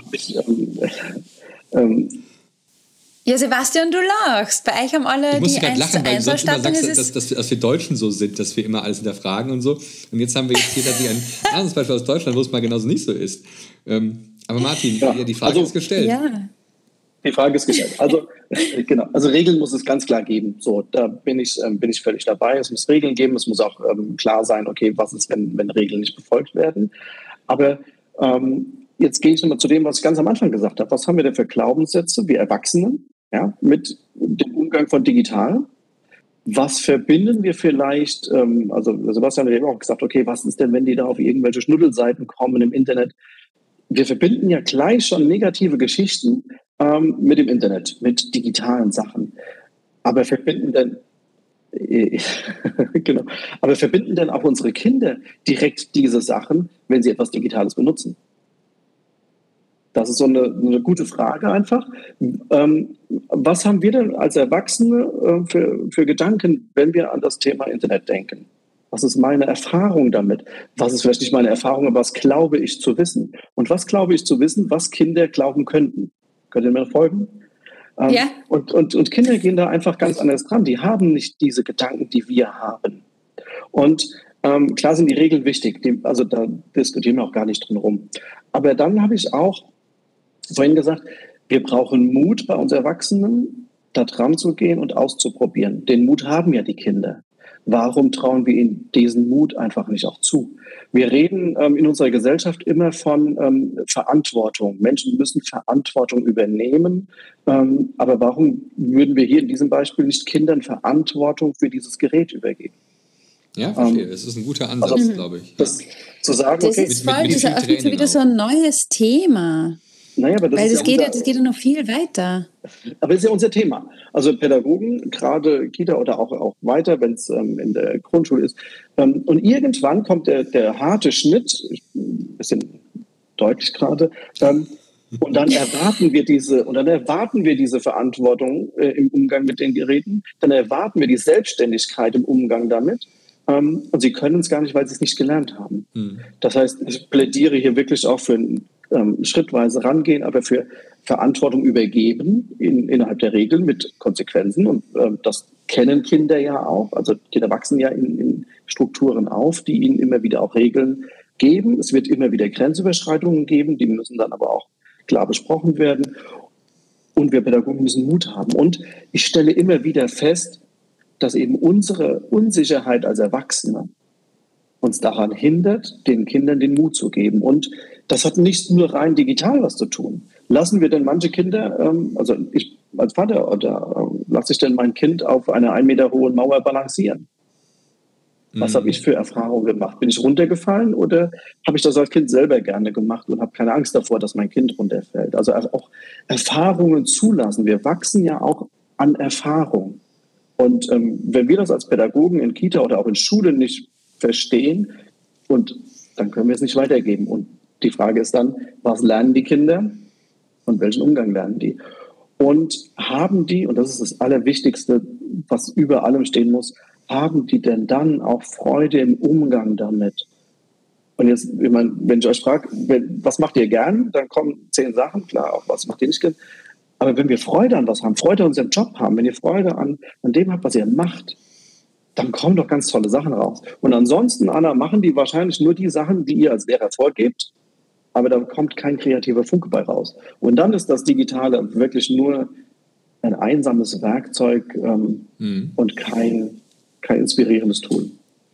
ja, Sebastian, du lachst. Bei euch haben alle die 1:1 Ausstattung. Dass wir Deutschen so sind, dass wir immer alles hinterfragen und so. Und jetzt haben wir jetzt hier ein anderes Beispiel aus Deutschland, wo es mal genauso nicht so ist. Aber Martin, die Frage ist gestellt. Ja. Die Frage ist gestellt. Also, genau. Also Regeln muss es ganz klar geben. So, da bin ich völlig dabei. Es muss Regeln geben. Es muss auch klar sein, okay, was ist, wenn Regeln nicht befolgt werden. Aber jetzt gehe ich nochmal zu dem, was ich ganz am Anfang gesagt habe. Was haben wir denn für Glaubenssätze, wir Erwachsenen, ja, mit dem Umgang von digital? Was verbinden wir vielleicht, also Sebastian hat eben auch gesagt, okay, was ist denn, wenn die da auf irgendwelche Schnuddelseiten kommen im Internet? Wir verbinden ja gleich schon negative Geschichten mit dem Internet, mit digitalen Sachen. Aber verbinden denn genau. Aber verbinden denn auch unsere Kinder direkt diese Sachen, wenn sie etwas Digitales benutzen? Das ist so eine gute Frage einfach. Was haben wir denn als Erwachsene für Gedanken, wenn wir an das Thema Internet denken? Was ist meine Erfahrung damit? Was ist vielleicht nicht meine Erfahrung, aber was glaube ich zu wissen? Und was glaube ich zu wissen, was Kinder glauben könnten? Könnt ihr mir folgen? Ja. Und Kinder gehen da einfach ganz anders dran. Die haben nicht diese Gedanken, die wir haben. Und klar sind die Regeln wichtig. Also da diskutieren wir auch gar nicht drin rum. Aber dann habe ich auch vorhin gesagt, wir brauchen Mut bei uns Erwachsenen, da dran zu gehen und auszuprobieren. Den Mut haben ja die Kinder. Warum trauen wir ihnen diesen Mut einfach nicht auch zu? Wir reden in unserer Gesellschaft immer von Verantwortung. Menschen müssen Verantwortung übernehmen. Aber warum würden wir hier in diesem Beispiel nicht Kindern Verantwortung für dieses Gerät übergeben? Ja, verstehe. Das ist ein guter Ansatz, glaube ich. Das zu sagen, das ist voll, das eröffnet so wieder so ein neues Thema. Naja, aber das geht ja noch viel weiter. Aber das ist ja unser Thema. Also Pädagogen, gerade Kita oder auch weiter, wenn es in der Grundschule ist. Und irgendwann kommt der harte Schnitt, ein bisschen deutlich gerade, und dann erwarten wir diese Verantwortung im Umgang mit den Geräten. Dann erwarten wir die Selbstständigkeit im Umgang damit. Und sie können es gar nicht, weil sie es nicht gelernt haben. Das heißt, ich plädiere hier wirklich auch für schrittweise rangehen, aber für Verantwortung übergeben innerhalb der Regeln mit Konsequenzen. Und das kennen Kinder ja auch. Also Kinder wachsen ja in Strukturen auf, die ihnen immer wieder auch Regeln geben. Es wird immer wieder Grenzüberschreitungen geben, die müssen dann aber auch klar besprochen werden. Und wir Pädagogen müssen Mut haben. Und ich stelle immer wieder fest, dass eben unsere Unsicherheit als Erwachsene uns daran hindert, den Kindern den Mut zu geben. Und das hat nicht nur rein digital was zu tun. Lassen wir denn manche Kinder, also ich als Vater, oder lasse ich denn mein Kind auf einer 1 Meter hohen Mauer balancieren? Was habe ich für Erfahrungen gemacht? Bin ich runtergefallen oder habe ich das als Kind selber gerne gemacht und habe keine Angst davor, dass mein Kind runterfällt? Also auch Erfahrungen zulassen. Wir wachsen ja auch an Erfahrung. Und wenn wir das als Pädagogen in Kita oder auch in Schulen nicht verstehen, und dann können wir es nicht weitergeben. Und die Frage ist dann, was lernen die Kinder und welchen Umgang lernen die? Und haben die, und das ist das Allerwichtigste, was über allem stehen muss, haben die denn dann auch Freude im Umgang damit? Und jetzt, wenn ich euch frage, was macht ihr gern, dann kommen 10 Sachen, klar, auch was macht ihr nicht gern. Aber wenn wir Freude an was haben, Freude an unserem Job haben, wenn ihr Freude an dem habt, was ihr macht, dann kommen doch ganz tolle Sachen raus. Und ansonsten, Anna, machen die wahrscheinlich nur die Sachen, die ihr als Lehrer vorgebt, aber da kommt kein kreativer Funke bei raus. Und dann ist das Digitale wirklich nur ein einsames Werkzeug und kein inspirierendes Tool.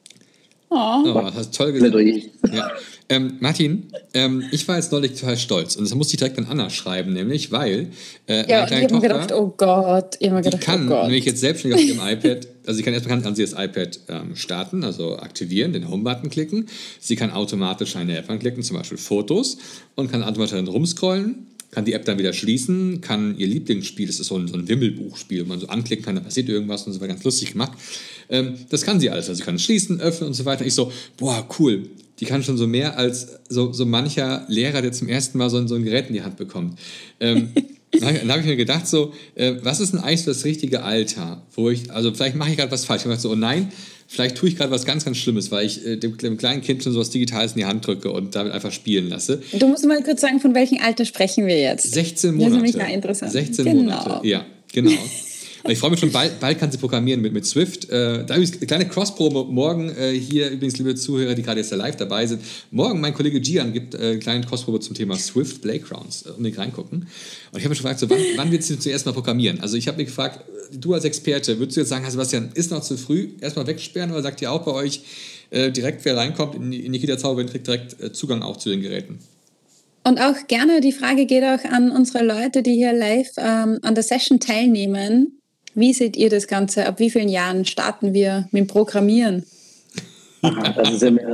Hast toll gesagt. Ja. Martin, ich war jetzt neulich total stolz und das musste ich direkt an Anna schreiben, nämlich weil ich habe mir gedacht, oh Gott, die kann nämlich jetzt selbstständig auf ihrem iPad, also sie kann das iPad starten, also aktivieren, den Home-Button klicken, sie kann automatisch eine App anklicken, zum Beispiel Fotos, und kann automatisch dann rumscrollen, kann die App dann wieder schließen, kann ihr Lieblingsspiel, das ist so ein Wimmelbuchspiel, wo man so anklicken kann, da passiert irgendwas und so, war ganz lustig gemacht. Das kann sie alles, also sie kann schließen, öffnen und so weiter. Ich so, boah, cool, die kann schon so mehr als so mancher Lehrer, der zum ersten Mal so ein Gerät in die Hand bekommt. Dann habe ich mir gedacht, so, was ist denn eigentlich das richtige Alter? Also vielleicht mache ich gerade was falsch. Ich habe gedacht so, oh nein, vielleicht tue ich gerade was ganz, ganz Schlimmes, weil ich dem kleinen Kind schon so was Digitales in die Hand drücke und damit einfach spielen lasse. Du musst mal kurz sagen, von welchem Alter sprechen wir jetzt? 16 Monate. Das ist nämlich interessant. 16 Monate, ja, genau. Und ich freue mich schon, bald kann sie programmieren mit Swift. Da habe ich eine kleine Cross-Promo morgen. Hier übrigens, liebe Zuhörer, die gerade jetzt live dabei sind. Morgen, mein Kollege Gian gibt eine kleine Cross-Promo zum Thema Swift Playgrounds. Unbedingt reingucken. Und ich habe mich schon gefragt, so, wann wird sie zuerst mal programmieren? Also ich habe mich gefragt, du als Experte, würdest du jetzt sagen, Sebastian, ist noch zu früh, erstmal wegsperren, oder sagt ihr auch bei euch direkt, wer reinkommt in die Kita-Zauberin, kriegt direkt Zugang auch zu den Geräten? Und auch gerne, die Frage geht auch an unsere Leute, die hier live an der Session teilnehmen. Wie seht ihr das Ganze? Ab wie vielen Jahren starten wir mit dem Programmieren? Das ist ja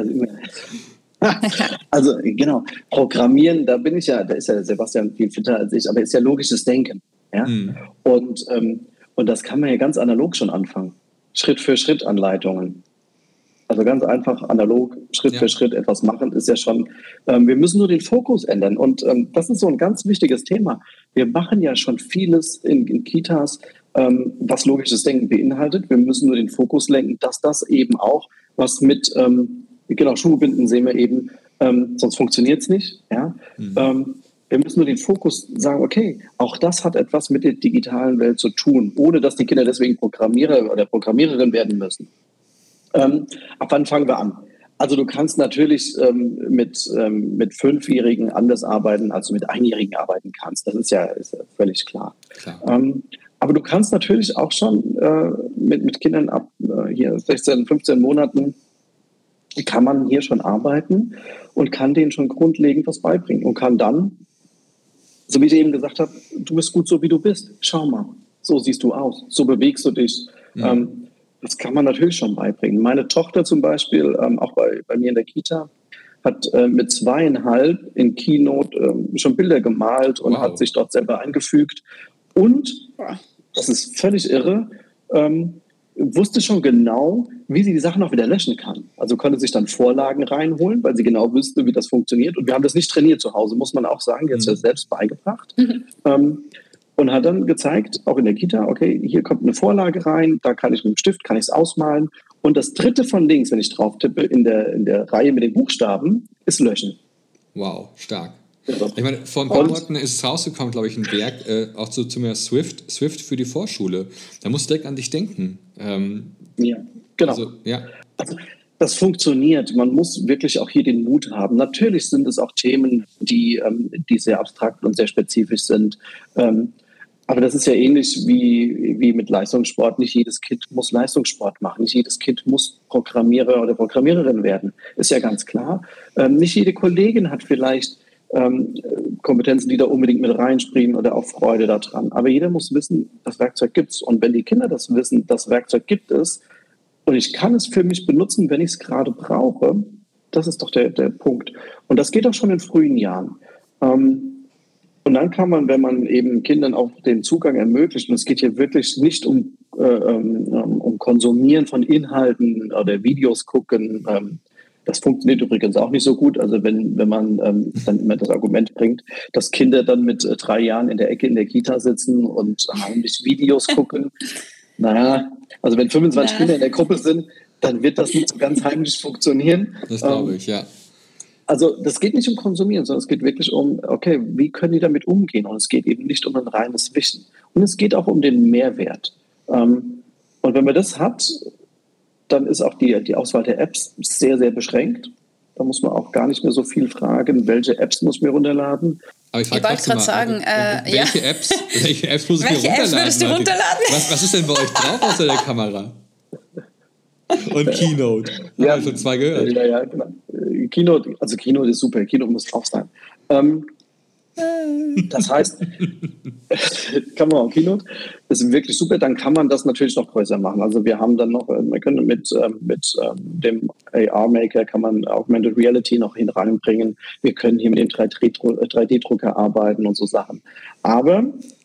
also genau, Programmieren, da ist ja Sebastian viel fitter als ich, aber ist ja logisches Denken. Ja? Und das kann man ja ganz analog schon anfangen. Schritt für Schritt Anleitungen. Also ganz einfach analog, Schritt für Schritt etwas machen, ist ja schon, wir müssen nur den Fokus ändern. Und das ist so ein ganz wichtiges Thema. Wir machen ja schon vieles in Kitas, was logisches Denken beinhaltet. Wir müssen nur den Fokus lenken, dass das eben auch was mit, Schuhe binden sehen wir eben, sonst funktioniert es nicht. Ja? Wir müssen nur den Fokus sagen, okay, auch das hat etwas mit der digitalen Welt zu tun, ohne dass die Kinder deswegen Programmierer oder Programmiererin werden müssen. Ab wann fangen wir an? Also du kannst natürlich mit 5-Jährigen anders arbeiten, als du mit 1-Jährigen arbeiten kannst. Das ist ja völlig klar. Aber du kannst natürlich auch schon mit Kindern ab hier 16, 15 Monaten, kann man hier schon arbeiten und kann denen schon grundlegend was beibringen und kann dann, so wie ich eben gesagt habe, du bist gut so, wie du bist. Schau mal, so siehst du aus, so bewegst du dich. Das kann man natürlich schon beibringen. Meine Tochter zum Beispiel, auch bei mir in der Kita, hat mit 2,5 in Keynote schon Bilder gemalt und hat sich dort selber eingefügt. Und, das ist völlig irre, wusste schon genau, wie sie die Sachen auch wieder löschen kann. Also konnte sich dann Vorlagen reinholen, weil sie genau wüsste, wie das funktioniert. Und wir haben das nicht trainiert zu Hause, muss man auch sagen. Die hat es ja selbst beigebracht. Und hat dann gezeigt, auch in der Kita, okay, hier kommt eine Vorlage rein, da kann ich mit dem Stift, kann ich es ausmalen. Und das dritte von links, wenn ich drauf tippe, in der Reihe mit den Buchstaben, ist löschen. Wow, stark. Ich meine, vor ein paar Monaten ist es rausgekommen, glaube ich, ein Werk, auch zum Thema Swift für die Vorschule. Da musst du direkt an dich denken. Ja, genau. Also, das funktioniert. Man muss wirklich auch hier den Mut haben. Natürlich sind es auch Themen, die sehr abstrakt und sehr spezifisch sind. Aber das ist ja ähnlich wie mit Leistungssport. Nicht jedes Kind muss Leistungssport machen. Nicht jedes Kind muss Programmierer oder Programmiererin werden. Ist ja ganz klar. Nicht jede Kollegin hat vielleicht Kompetenzen, die da unbedingt mit reinspringen oder auch Freude daran. Aber jeder muss wissen, das Werkzeug gibt es. Und wenn die Kinder das wissen, das Werkzeug gibt es und ich kann es für mich benutzen, wenn ich es gerade brauche, das ist doch der Punkt. Und das geht auch schon in frühen Jahren. Und dann kann man, wenn man eben Kindern auch den Zugang ermöglicht, und es geht hier wirklich nicht um Konsumieren von Inhalten oder Videos gucken, das funktioniert übrigens auch nicht so gut. Also wenn man dann immer das Argument bringt, dass Kinder dann mit 3 Jahren in der Ecke in der Kita sitzen und heimlich Videos gucken. Naja, also wenn 25 Kinder in der Gruppe sind, dann wird das nicht so ganz heimlich funktionieren. Das glaube ich, ja. Also das geht nicht um Konsumieren, sondern es geht wirklich um, okay, wie können die damit umgehen? Und es geht eben nicht um ein reines Wissen. Und es geht auch um den Mehrwert. Und wenn man das hat, dann ist auch die Auswahl der Apps sehr, sehr beschränkt. Da muss man auch gar nicht mehr so viel fragen, welche Apps muss man runterladen. Aber ich wollte gerade sagen, welche Apps muss ich mir runterladen? Welche Apps würdest du runterladen? Was ist denn bei euch drauf außer der Kamera? Und Keynote. Ja, haben wir schon 2 gehört. Ja, genau. Keynote ist super. Keynote muss drauf sein. Das heißt, Kamera und Keynote ist wirklich super. Dann kann man das natürlich noch größer machen. Also wir haben dann noch, man könnte mit dem AR-Maker kann man Augmented Reality noch reinbringen. Wir können hier mit dem 3D-Drucker arbeiten und so Sachen. Aber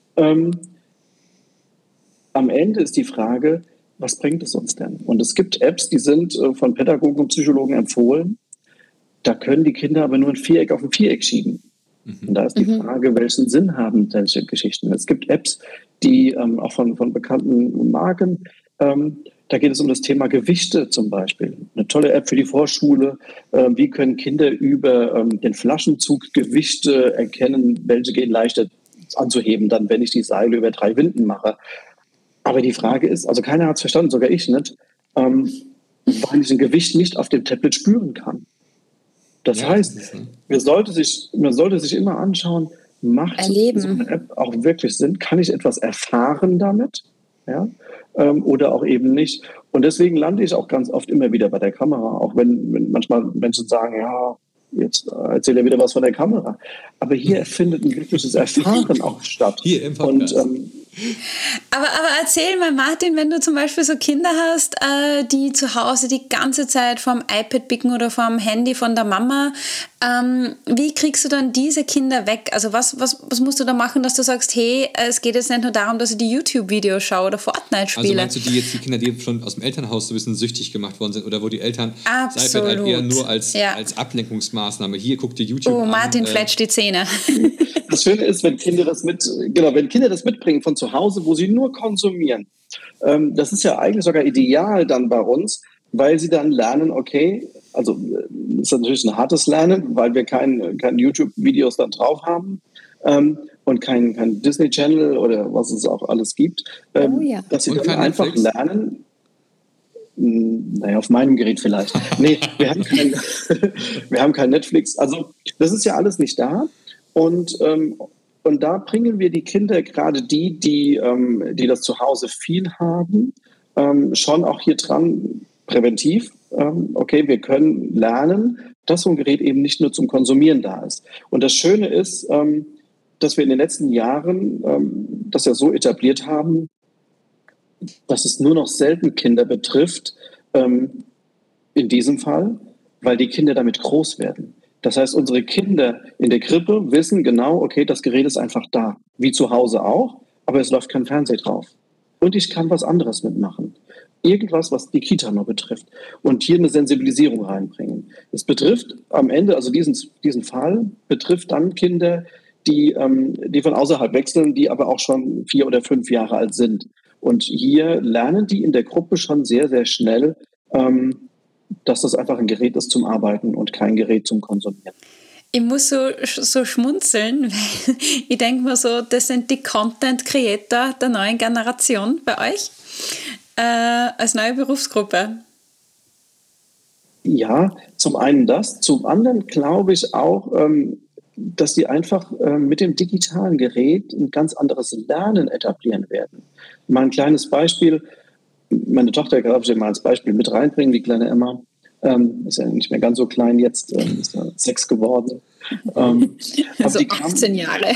am Ende ist die Frage, was bringt es uns denn? Und es gibt Apps, die sind von Pädagogen und Psychologen empfohlen. Da können die Kinder aber nur ein Viereck auf ein Viereck schieben. Und da ist die Frage, welchen Sinn haben solche Geschichten? Es gibt Apps, die auch von bekannten Marken, da geht es um das Thema Gewichte zum Beispiel. Eine tolle App für die Vorschule. Wie können Kinder über den Flaschenzug Gewichte erkennen, welche gehen leichter anzuheben, dann, wenn ich die Seile über 3 Winden mache. Aber die Frage ist, also keiner hat es verstanden, sogar ich nicht, weil ich ein Gewicht nicht auf dem Tablet spüren kann. Das heißt, man sollte sich immer anschauen, macht so eine App auch wirklich Sinn? Kann ich etwas erfahren damit? Ja? Oder auch eben nicht. Und deswegen lande ich auch ganz oft immer wieder bei der Kamera, auch wenn manchmal Menschen sagen, ja, jetzt erzählt er wieder was von der Kamera. Aber hier findet ein wirkliches Erfahren auch statt. Hier im Podcast. Aber erzähl mal, Martin, wenn du zum Beispiel so Kinder hast, die zu Hause die ganze Zeit vom iPad picken oder vom Handy von der Mama, wie kriegst du dann diese Kinder weg? Also was musst du da machen, dass du sagst, hey, es geht jetzt nicht nur darum, dass ich die YouTube-Videos schaue oder Fortnite spiele? Also meinst du die Kinder, die schon aus dem Elternhaus so ein bisschen süchtig gemacht worden sind oder wo die Eltern das iPad halt eher nur als Ablenkungsmaßnahme, hier guck dir YouTube an. Oh, Martin fletscht die Zähne. Das Schöne ist, wenn Kinder das mitbringen von zu Hause, wo sie nur konsumieren. Das ist ja eigentlich sogar ideal dann bei uns, weil sie dann lernen, okay, also ist natürlich ein hartes Lernen, weil wir keine YouTube-Videos da drauf haben und kein Disney Channel oder was es auch alles gibt, dass sie dann einfach Netflix lernen. Naja, auf meinem Gerät vielleicht. Nee, wir haben kein Netflix. Also das ist ja alles nicht da. Und da bringen wir die Kinder, gerade die das zu Hause viel haben, schon auch hier dran präventiv. Okay, wir können lernen, dass so ein Gerät eben nicht nur zum Konsumieren da ist. Und das Schöne ist, dass wir in den letzten Jahren das ja so etabliert haben, dass es nur noch selten Kinder betrifft, in diesem Fall, weil die Kinder damit groß werden. Das heißt, unsere Kinder in der Krippe wissen genau, okay, das Gerät ist einfach da, wie zu Hause auch, aber es läuft kein Fernseher drauf. Und ich kann was anderes mitmachen. Irgendwas, was die Kita nur betrifft. Und hier eine Sensibilisierung reinbringen. Es betrifft am Ende, also diesen Fall, betrifft dann Kinder, die von außerhalb wechseln, die aber auch schon 4 oder 5 Jahre alt sind. Und hier lernen die in der Gruppe schon sehr, sehr schnell, dass das einfach ein Gerät ist zum Arbeiten und kein Gerät zum Konsumieren. Ich muss so schmunzeln, weil ich denke mir so, das sind die Content-Creator der neuen Generation bei euch als neue Berufsgruppe. Ja, zum einen das. Zum anderen glaube ich auch, dass die einfach mit dem digitalen Gerät ein ganz anderes Lernen etablieren werden. Mal ein kleines Beispiel. Meine Tochter darf ich mal als Beispiel mit reinbringen, die kleine Emma. Ist ja nicht mehr ganz so klein jetzt, ist ja 6 geworden. Also 18 Jahre.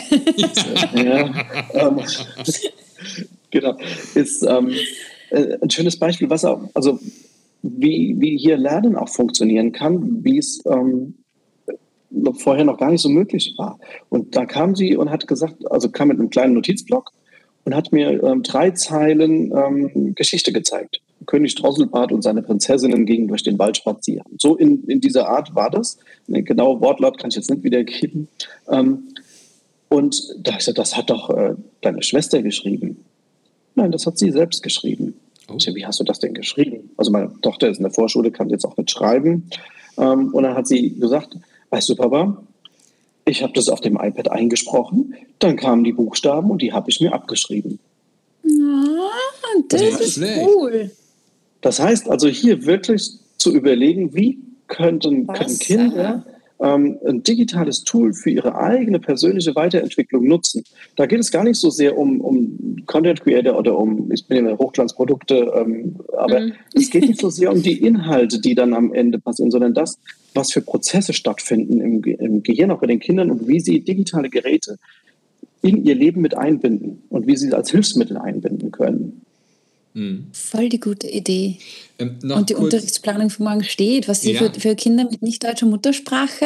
Genau. Ist ein schönes Beispiel, was auch, also wie hier Lernen auch funktionieren kann, wie es vorher noch gar nicht so möglich war. Und da kam sie und hat gesagt, also kam mit einem kleinen Notizblock und hat mir 3 Zeilen Geschichte gezeigt. König Drosselbart und seine Prinzessinnen gingen durch den Wald spazieren. So in dieser Art war das. Den genauen Wortlaut kann ich jetzt nicht wiedergeben. Und da habe ich gesagt, das hat doch deine Schwester geschrieben. Nein, das hat sie selbst geschrieben. Oh. Ich sage, wie hast du das denn geschrieben? Also meine Tochter ist in der Vorschule, kann jetzt auch nicht schreiben. Und dann hat sie gesagt, weißt du, Papa, ich habe das auf dem iPad eingesprochen, dann kamen die Buchstaben und die habe ich mir abgeschrieben. Ja, das ist cool. Das heißt also hier wirklich zu überlegen, wie können Kinder ein digitales Tool für ihre eigene persönliche Weiterentwicklung nutzen. Da geht es gar nicht so sehr um Content Creator oder ich bin ja Hochglanzprodukte, aber es geht nicht so sehr um die Inhalte, die dann am Ende passieren, sondern das, was für Prozesse stattfinden im Gehirn, auch bei den Kindern und wie sie digitale Geräte in ihr Leben mit einbinden und wie sie als Hilfsmittel einbinden können. Voll die gute Idee. Und die Unterrichtsplanung für morgen steht, was sie für Kinder mit nicht deutscher Muttersprache?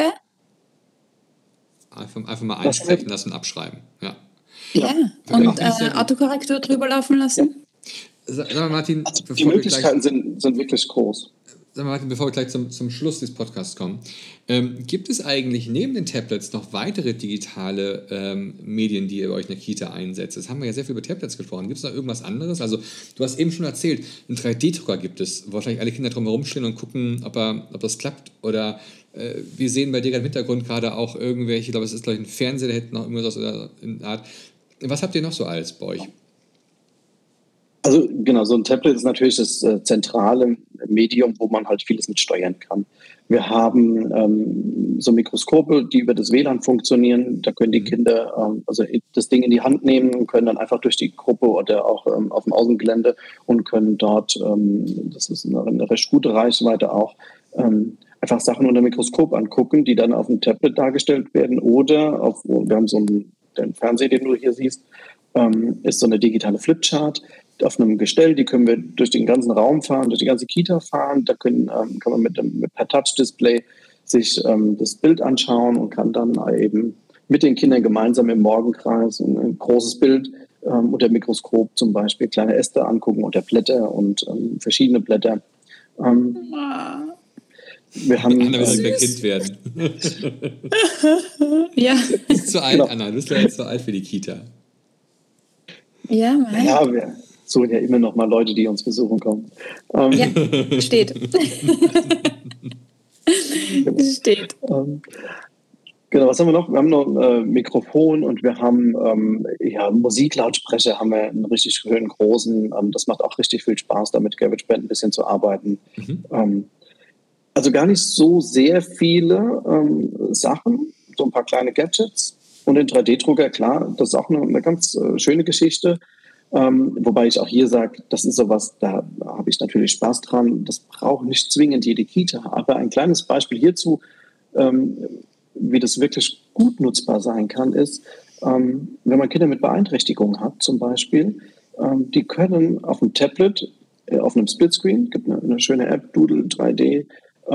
Einfach mal einsprechen lassen, abschreiben. Ja. Und Autokorrektur drüber laufen lassen? Sag mal, Martin, die Möglichkeiten sind wirklich groß. Sag mal, bevor wir gleich zum Schluss des Podcasts kommen, gibt es eigentlich neben den Tablets noch weitere digitale Medien, die ihr bei euch in der Kita einsetzt? Jetzt haben wir ja sehr viel über Tablets gesprochen. Gibt es noch irgendwas anderes? Also du hast eben schon erzählt, einen 3D-Drucker gibt es, wo wahrscheinlich alle Kinder drum herum stehen und gucken, ob das klappt. Oder wir sehen bei dir im Hintergrund gerade auch irgendwelche, ich glaube, es ist gleich ein Fernseher, der hätte noch irgendwas oder in der Art. Was habt ihr noch so alles bei euch? Also genau, so ein Tablet ist natürlich das zentrale Medium, wo man halt vieles mit steuern kann. Wir haben so Mikroskope, die über das WLAN funktionieren. Da können die Kinder also das Ding in die Hand nehmen und können dann einfach durch die Gruppe oder auch auf dem Außengelände und können dort, das ist eine recht gute Reichweite auch, einfach Sachen unter Mikroskop angucken, die dann auf dem Tablet dargestellt werden. Oder wir haben den Fernseher, den du hier siehst, ist so eine digitale Flipchart auf einem Gestell, die können wir durch den ganzen Raum fahren, durch die ganze Kita fahren. Da kann man per Touch-Display sich das Bild anschauen und kann dann eben mit den Kindern gemeinsam im Morgenkreis ein großes Bild unter Mikroskop zum Beispiel kleine Äste angucken oder Blätter und verschiedene Blätter. Wir haben Anna will ein Kind werden. Ja. Du bist zu alt, Anna. Du bist ja jetzt zu alt für die Kita. Ja, mein. Ja, wir suchen ja immer noch mal Leute, die uns besuchen kommen. Ja, steht. Steht. Genau, was haben wir noch? Wir haben noch ein Mikrofon und wir haben Musiklautsprecher, haben wir einen richtig schönen großen. Das macht auch richtig viel Spaß, damit GarageBand ein bisschen zu arbeiten. Also gar nicht so sehr viele Sachen, so ein paar kleine Gadgets und den 3D-Drucker, klar, das ist auch eine ganz schöne Geschichte. Wobei ich auch hier sage, das ist sowas, da habe ich natürlich Spaß dran. Das braucht nicht zwingend jede Kita. Aber ein kleines Beispiel hierzu, wie das wirklich gut nutzbar sein kann, ist, wenn man Kinder mit Beeinträchtigung hat zum Beispiel, die können auf dem Tablet, auf einem Splitscreen, gibt eine schöne App, Doodle 3D,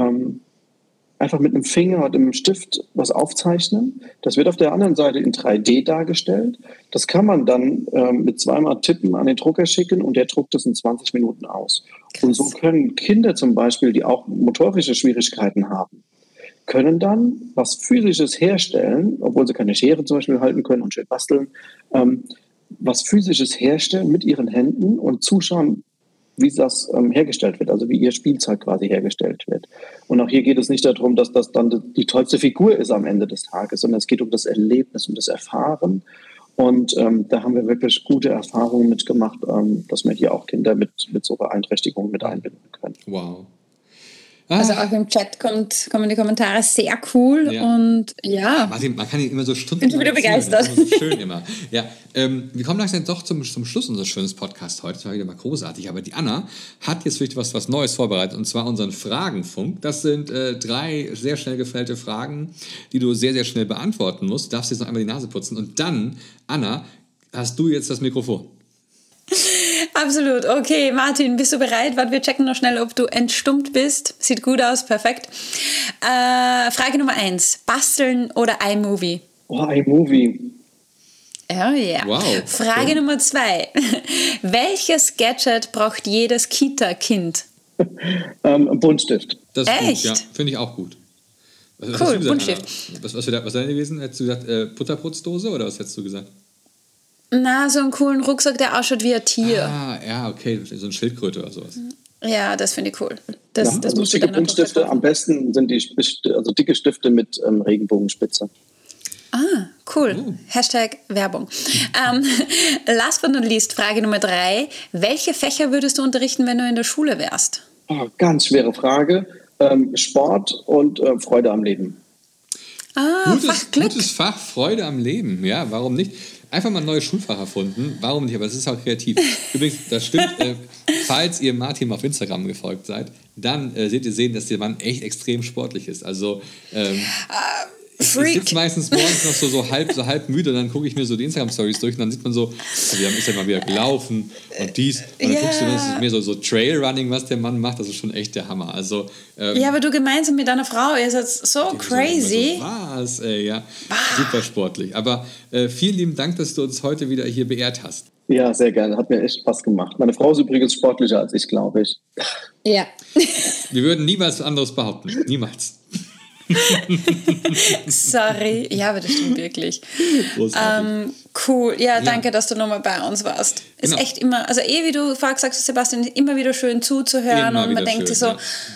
einfach mit einem Finger oder einem Stift was aufzeichnen. Das wird auf der anderen Seite in 3D dargestellt. Das kann man dann mit zweimal Tippen an den Drucker schicken und der druckt das in 20 Minuten aus. Und so können Kinder zum Beispiel, die auch motorische Schwierigkeiten haben, können dann was Physisches herstellen, obwohl sie keine Schere zum Beispiel halten können und schön basteln, was Physisches herstellen mit ihren Händen und zuschauen, wie das hergestellt wird, also wie ihr Spielzeug quasi hergestellt wird. Und auch hier geht es nicht darum, dass das dann die tollste Figur ist am Ende des Tages, sondern es geht um das Erlebnis, um das Erfahren. Und da haben wir wirklich gute Erfahrungen mitgemacht, dass wir hier auch Kinder mit so Beeinträchtigungen mit einbinden können. Wow. Also auch im Chat kommen die Kommentare sehr cool und ja. Martin, man kann ihn immer so Stunden. Ich bin schon wieder begeistert. Das ist so schön immer. Ja, wir kommen langsam doch zum Schluss unseres schönen Podcasts heute. Das war wieder mal großartig. Aber die Anna hat jetzt wirklich was Neues vorbereitet und zwar unseren Fragenfunk. Das sind 3 sehr schnell gefällte Fragen, die du sehr, sehr schnell beantworten musst. Du darfst jetzt noch einmal die Nase putzen und dann, Anna, hast du jetzt das Mikrofon. Absolut. Okay, Martin, bist du bereit? Warte, wir checken noch schnell, ob du entstummt bist. Sieht gut aus, perfekt. Frage Nummer 1. Basteln oder iMovie? Oh, iMovie. Oh ja. Wow. Frage Nummer 2. Welches Gadget braucht jedes Kita-Kind? Buntstift. Das ist echt? Gut, ja. Finde ich auch gut. Was cool, hast du gesagt, Buntstift. Anna? Was wäre denn gewesen? Hättest du gesagt Butterbrotdose oder was hättest du gesagt? Na, so einen coolen Rucksack, der ausschaut wie ein Tier. Ah, ja, okay. So eine Schildkröte oder sowas. Ja, das finde ich cool. Das also musst du schicke deiner Tochter Buntstifte. kaufen. Am besten sind dicke Stifte mit Regenbogenspitze. Ah, cool. Hashtag Werbung. Last but not least, Frage Nummer 3. Welche Fächer würdest du unterrichten, wenn du in der Schule wärst? Oh, ganz schwere Frage. Sport und Freude am Leben. Gutes Fach, Freude am Leben. Ja, warum nicht? Einfach mal ein neues Schulfach erfunden. Warum nicht? Aber es ist auch kreativ. Übrigens, das stimmt. Falls ihr Martin auf Instagram gefolgt seid, dann sehen, dass der Mann echt extrem sportlich ist. Also ich sitze meistens morgens noch so halb müde und dann gucke ich mir so die Instagram-Stories durch und dann sieht man so, ist ja mal wieder gelaufen und dies. Und dann guckst du, das ist mehr so Trailrunning, was der Mann macht. Das ist schon echt der Hammer. Also, ja, aber du gemeinsam mit deiner Frau, ihr seid so crazy. So, was, ey, ja. Super sportlich. Aber vielen lieben Dank, dass du uns heute wieder hier beehrt hast. Ja, sehr gerne. Hat mir echt Spaß gemacht. Meine Frau ist übrigens sportlicher als ich, glaube ich. Ja. Wir würden niemals anderes behaupten. Niemals. Sorry. Ja, aber das stimmt wirklich. Cool. Ja, danke, dass du nochmal bei uns warst. Ist echt immer, also wie du vorher gesagt hast, Sebastian, ist immer wieder schön zuzuhören und man denkt sich so,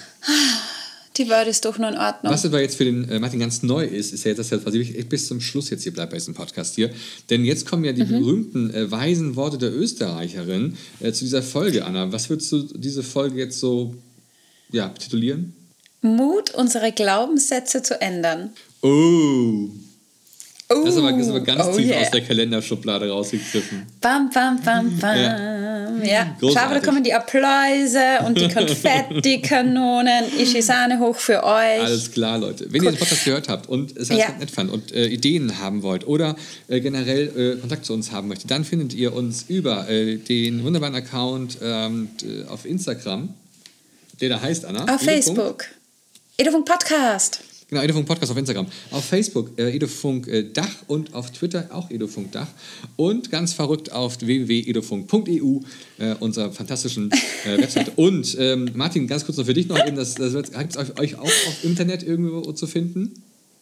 die Welt ist doch nur in Ordnung. Was aber jetzt für den Martin ganz neu ist ja jetzt, dass er quasi bis zum Schluss jetzt hier bleibt bei diesem Podcast hier. Denn jetzt kommen ja die berühmten weisen Worte der Österreicherin zu dieser Folge, Anna. Was würdest du diese Folge jetzt so titulieren? Mut, unsere Glaubenssätze zu ändern. Oh. Das ist aber ganz tief aus der Kalenderschublade rausgegriffen. Bam, bam, bam, bam. Ja. Schau, da kommen die Applause und die Konfettikanonen. Ich die Sahne hoch für euch. Alles klar, Leute. Wenn ihr den Podcast gehört habt und es ganz nett fand und Ideen haben wollt oder generell Kontakt zu uns haben möchtet, dann findet ihr uns über den wunderbaren Account auf Instagram, der da heißt, Anna. Auf Facebook. Edofunk Podcast. Genau, Edofunk Podcast auf Instagram. Auf Facebook Edofunk Dach und auf Twitter auch Edofunk Dach. Und ganz verrückt auf www.edofunk.eu, unserer fantastischen Webseite. Und Martin, ganz kurz noch für dich noch eben, das gibt es euch auch auf Internet irgendwo zu finden?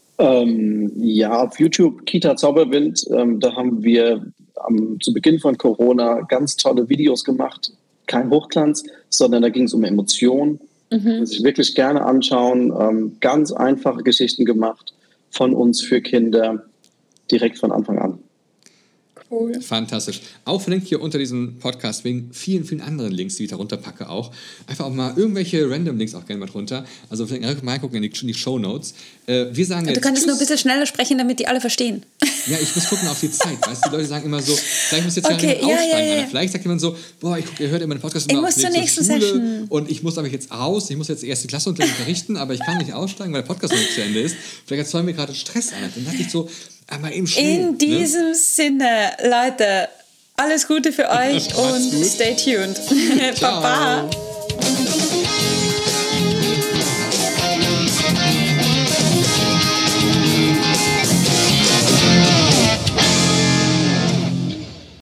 Ja, auf YouTube Kita Zauberwind. Da haben wir zu Beginn von Corona ganz tolle Videos gemacht. Kein Hochglanz, sondern da ging es um Emotionen. Sich wirklich gerne anschauen. Ganz einfache Geschichten gemacht von uns für Kinder, direkt von Anfang an. Cool. Fantastisch. Auch verlinkt hier unter diesem Podcast wegen vielen, vielen anderen Links, die ich darunter packe auch. Einfach auch mal irgendwelche random Links auch gerne mal drunter. Also mal gucken in die Shownotes. Wir sagen jetzt, du kannst nur ein bisschen schneller sprechen, damit die alle verstehen. Ja, ich muss gucken auf die Zeit. Weißt du, die Leute sagen immer so, vielleicht muss jetzt aussteigen. Ja. Vielleicht sagt jemand so, ihr hört immer den Podcast immer auf der nächsten Session. Und ich muss aber jetzt aus. Ich muss jetzt die erste Klasse unterrichten, aber ich kann nicht aussteigen, weil der Podcast noch nicht zu Ende ist. Vielleicht erzeugen wir gerade Stress an. Dann dachte ich so, aber eben schnell. In diesem Sinne, Leute, alles Gute für euch und stay tuned. Baba.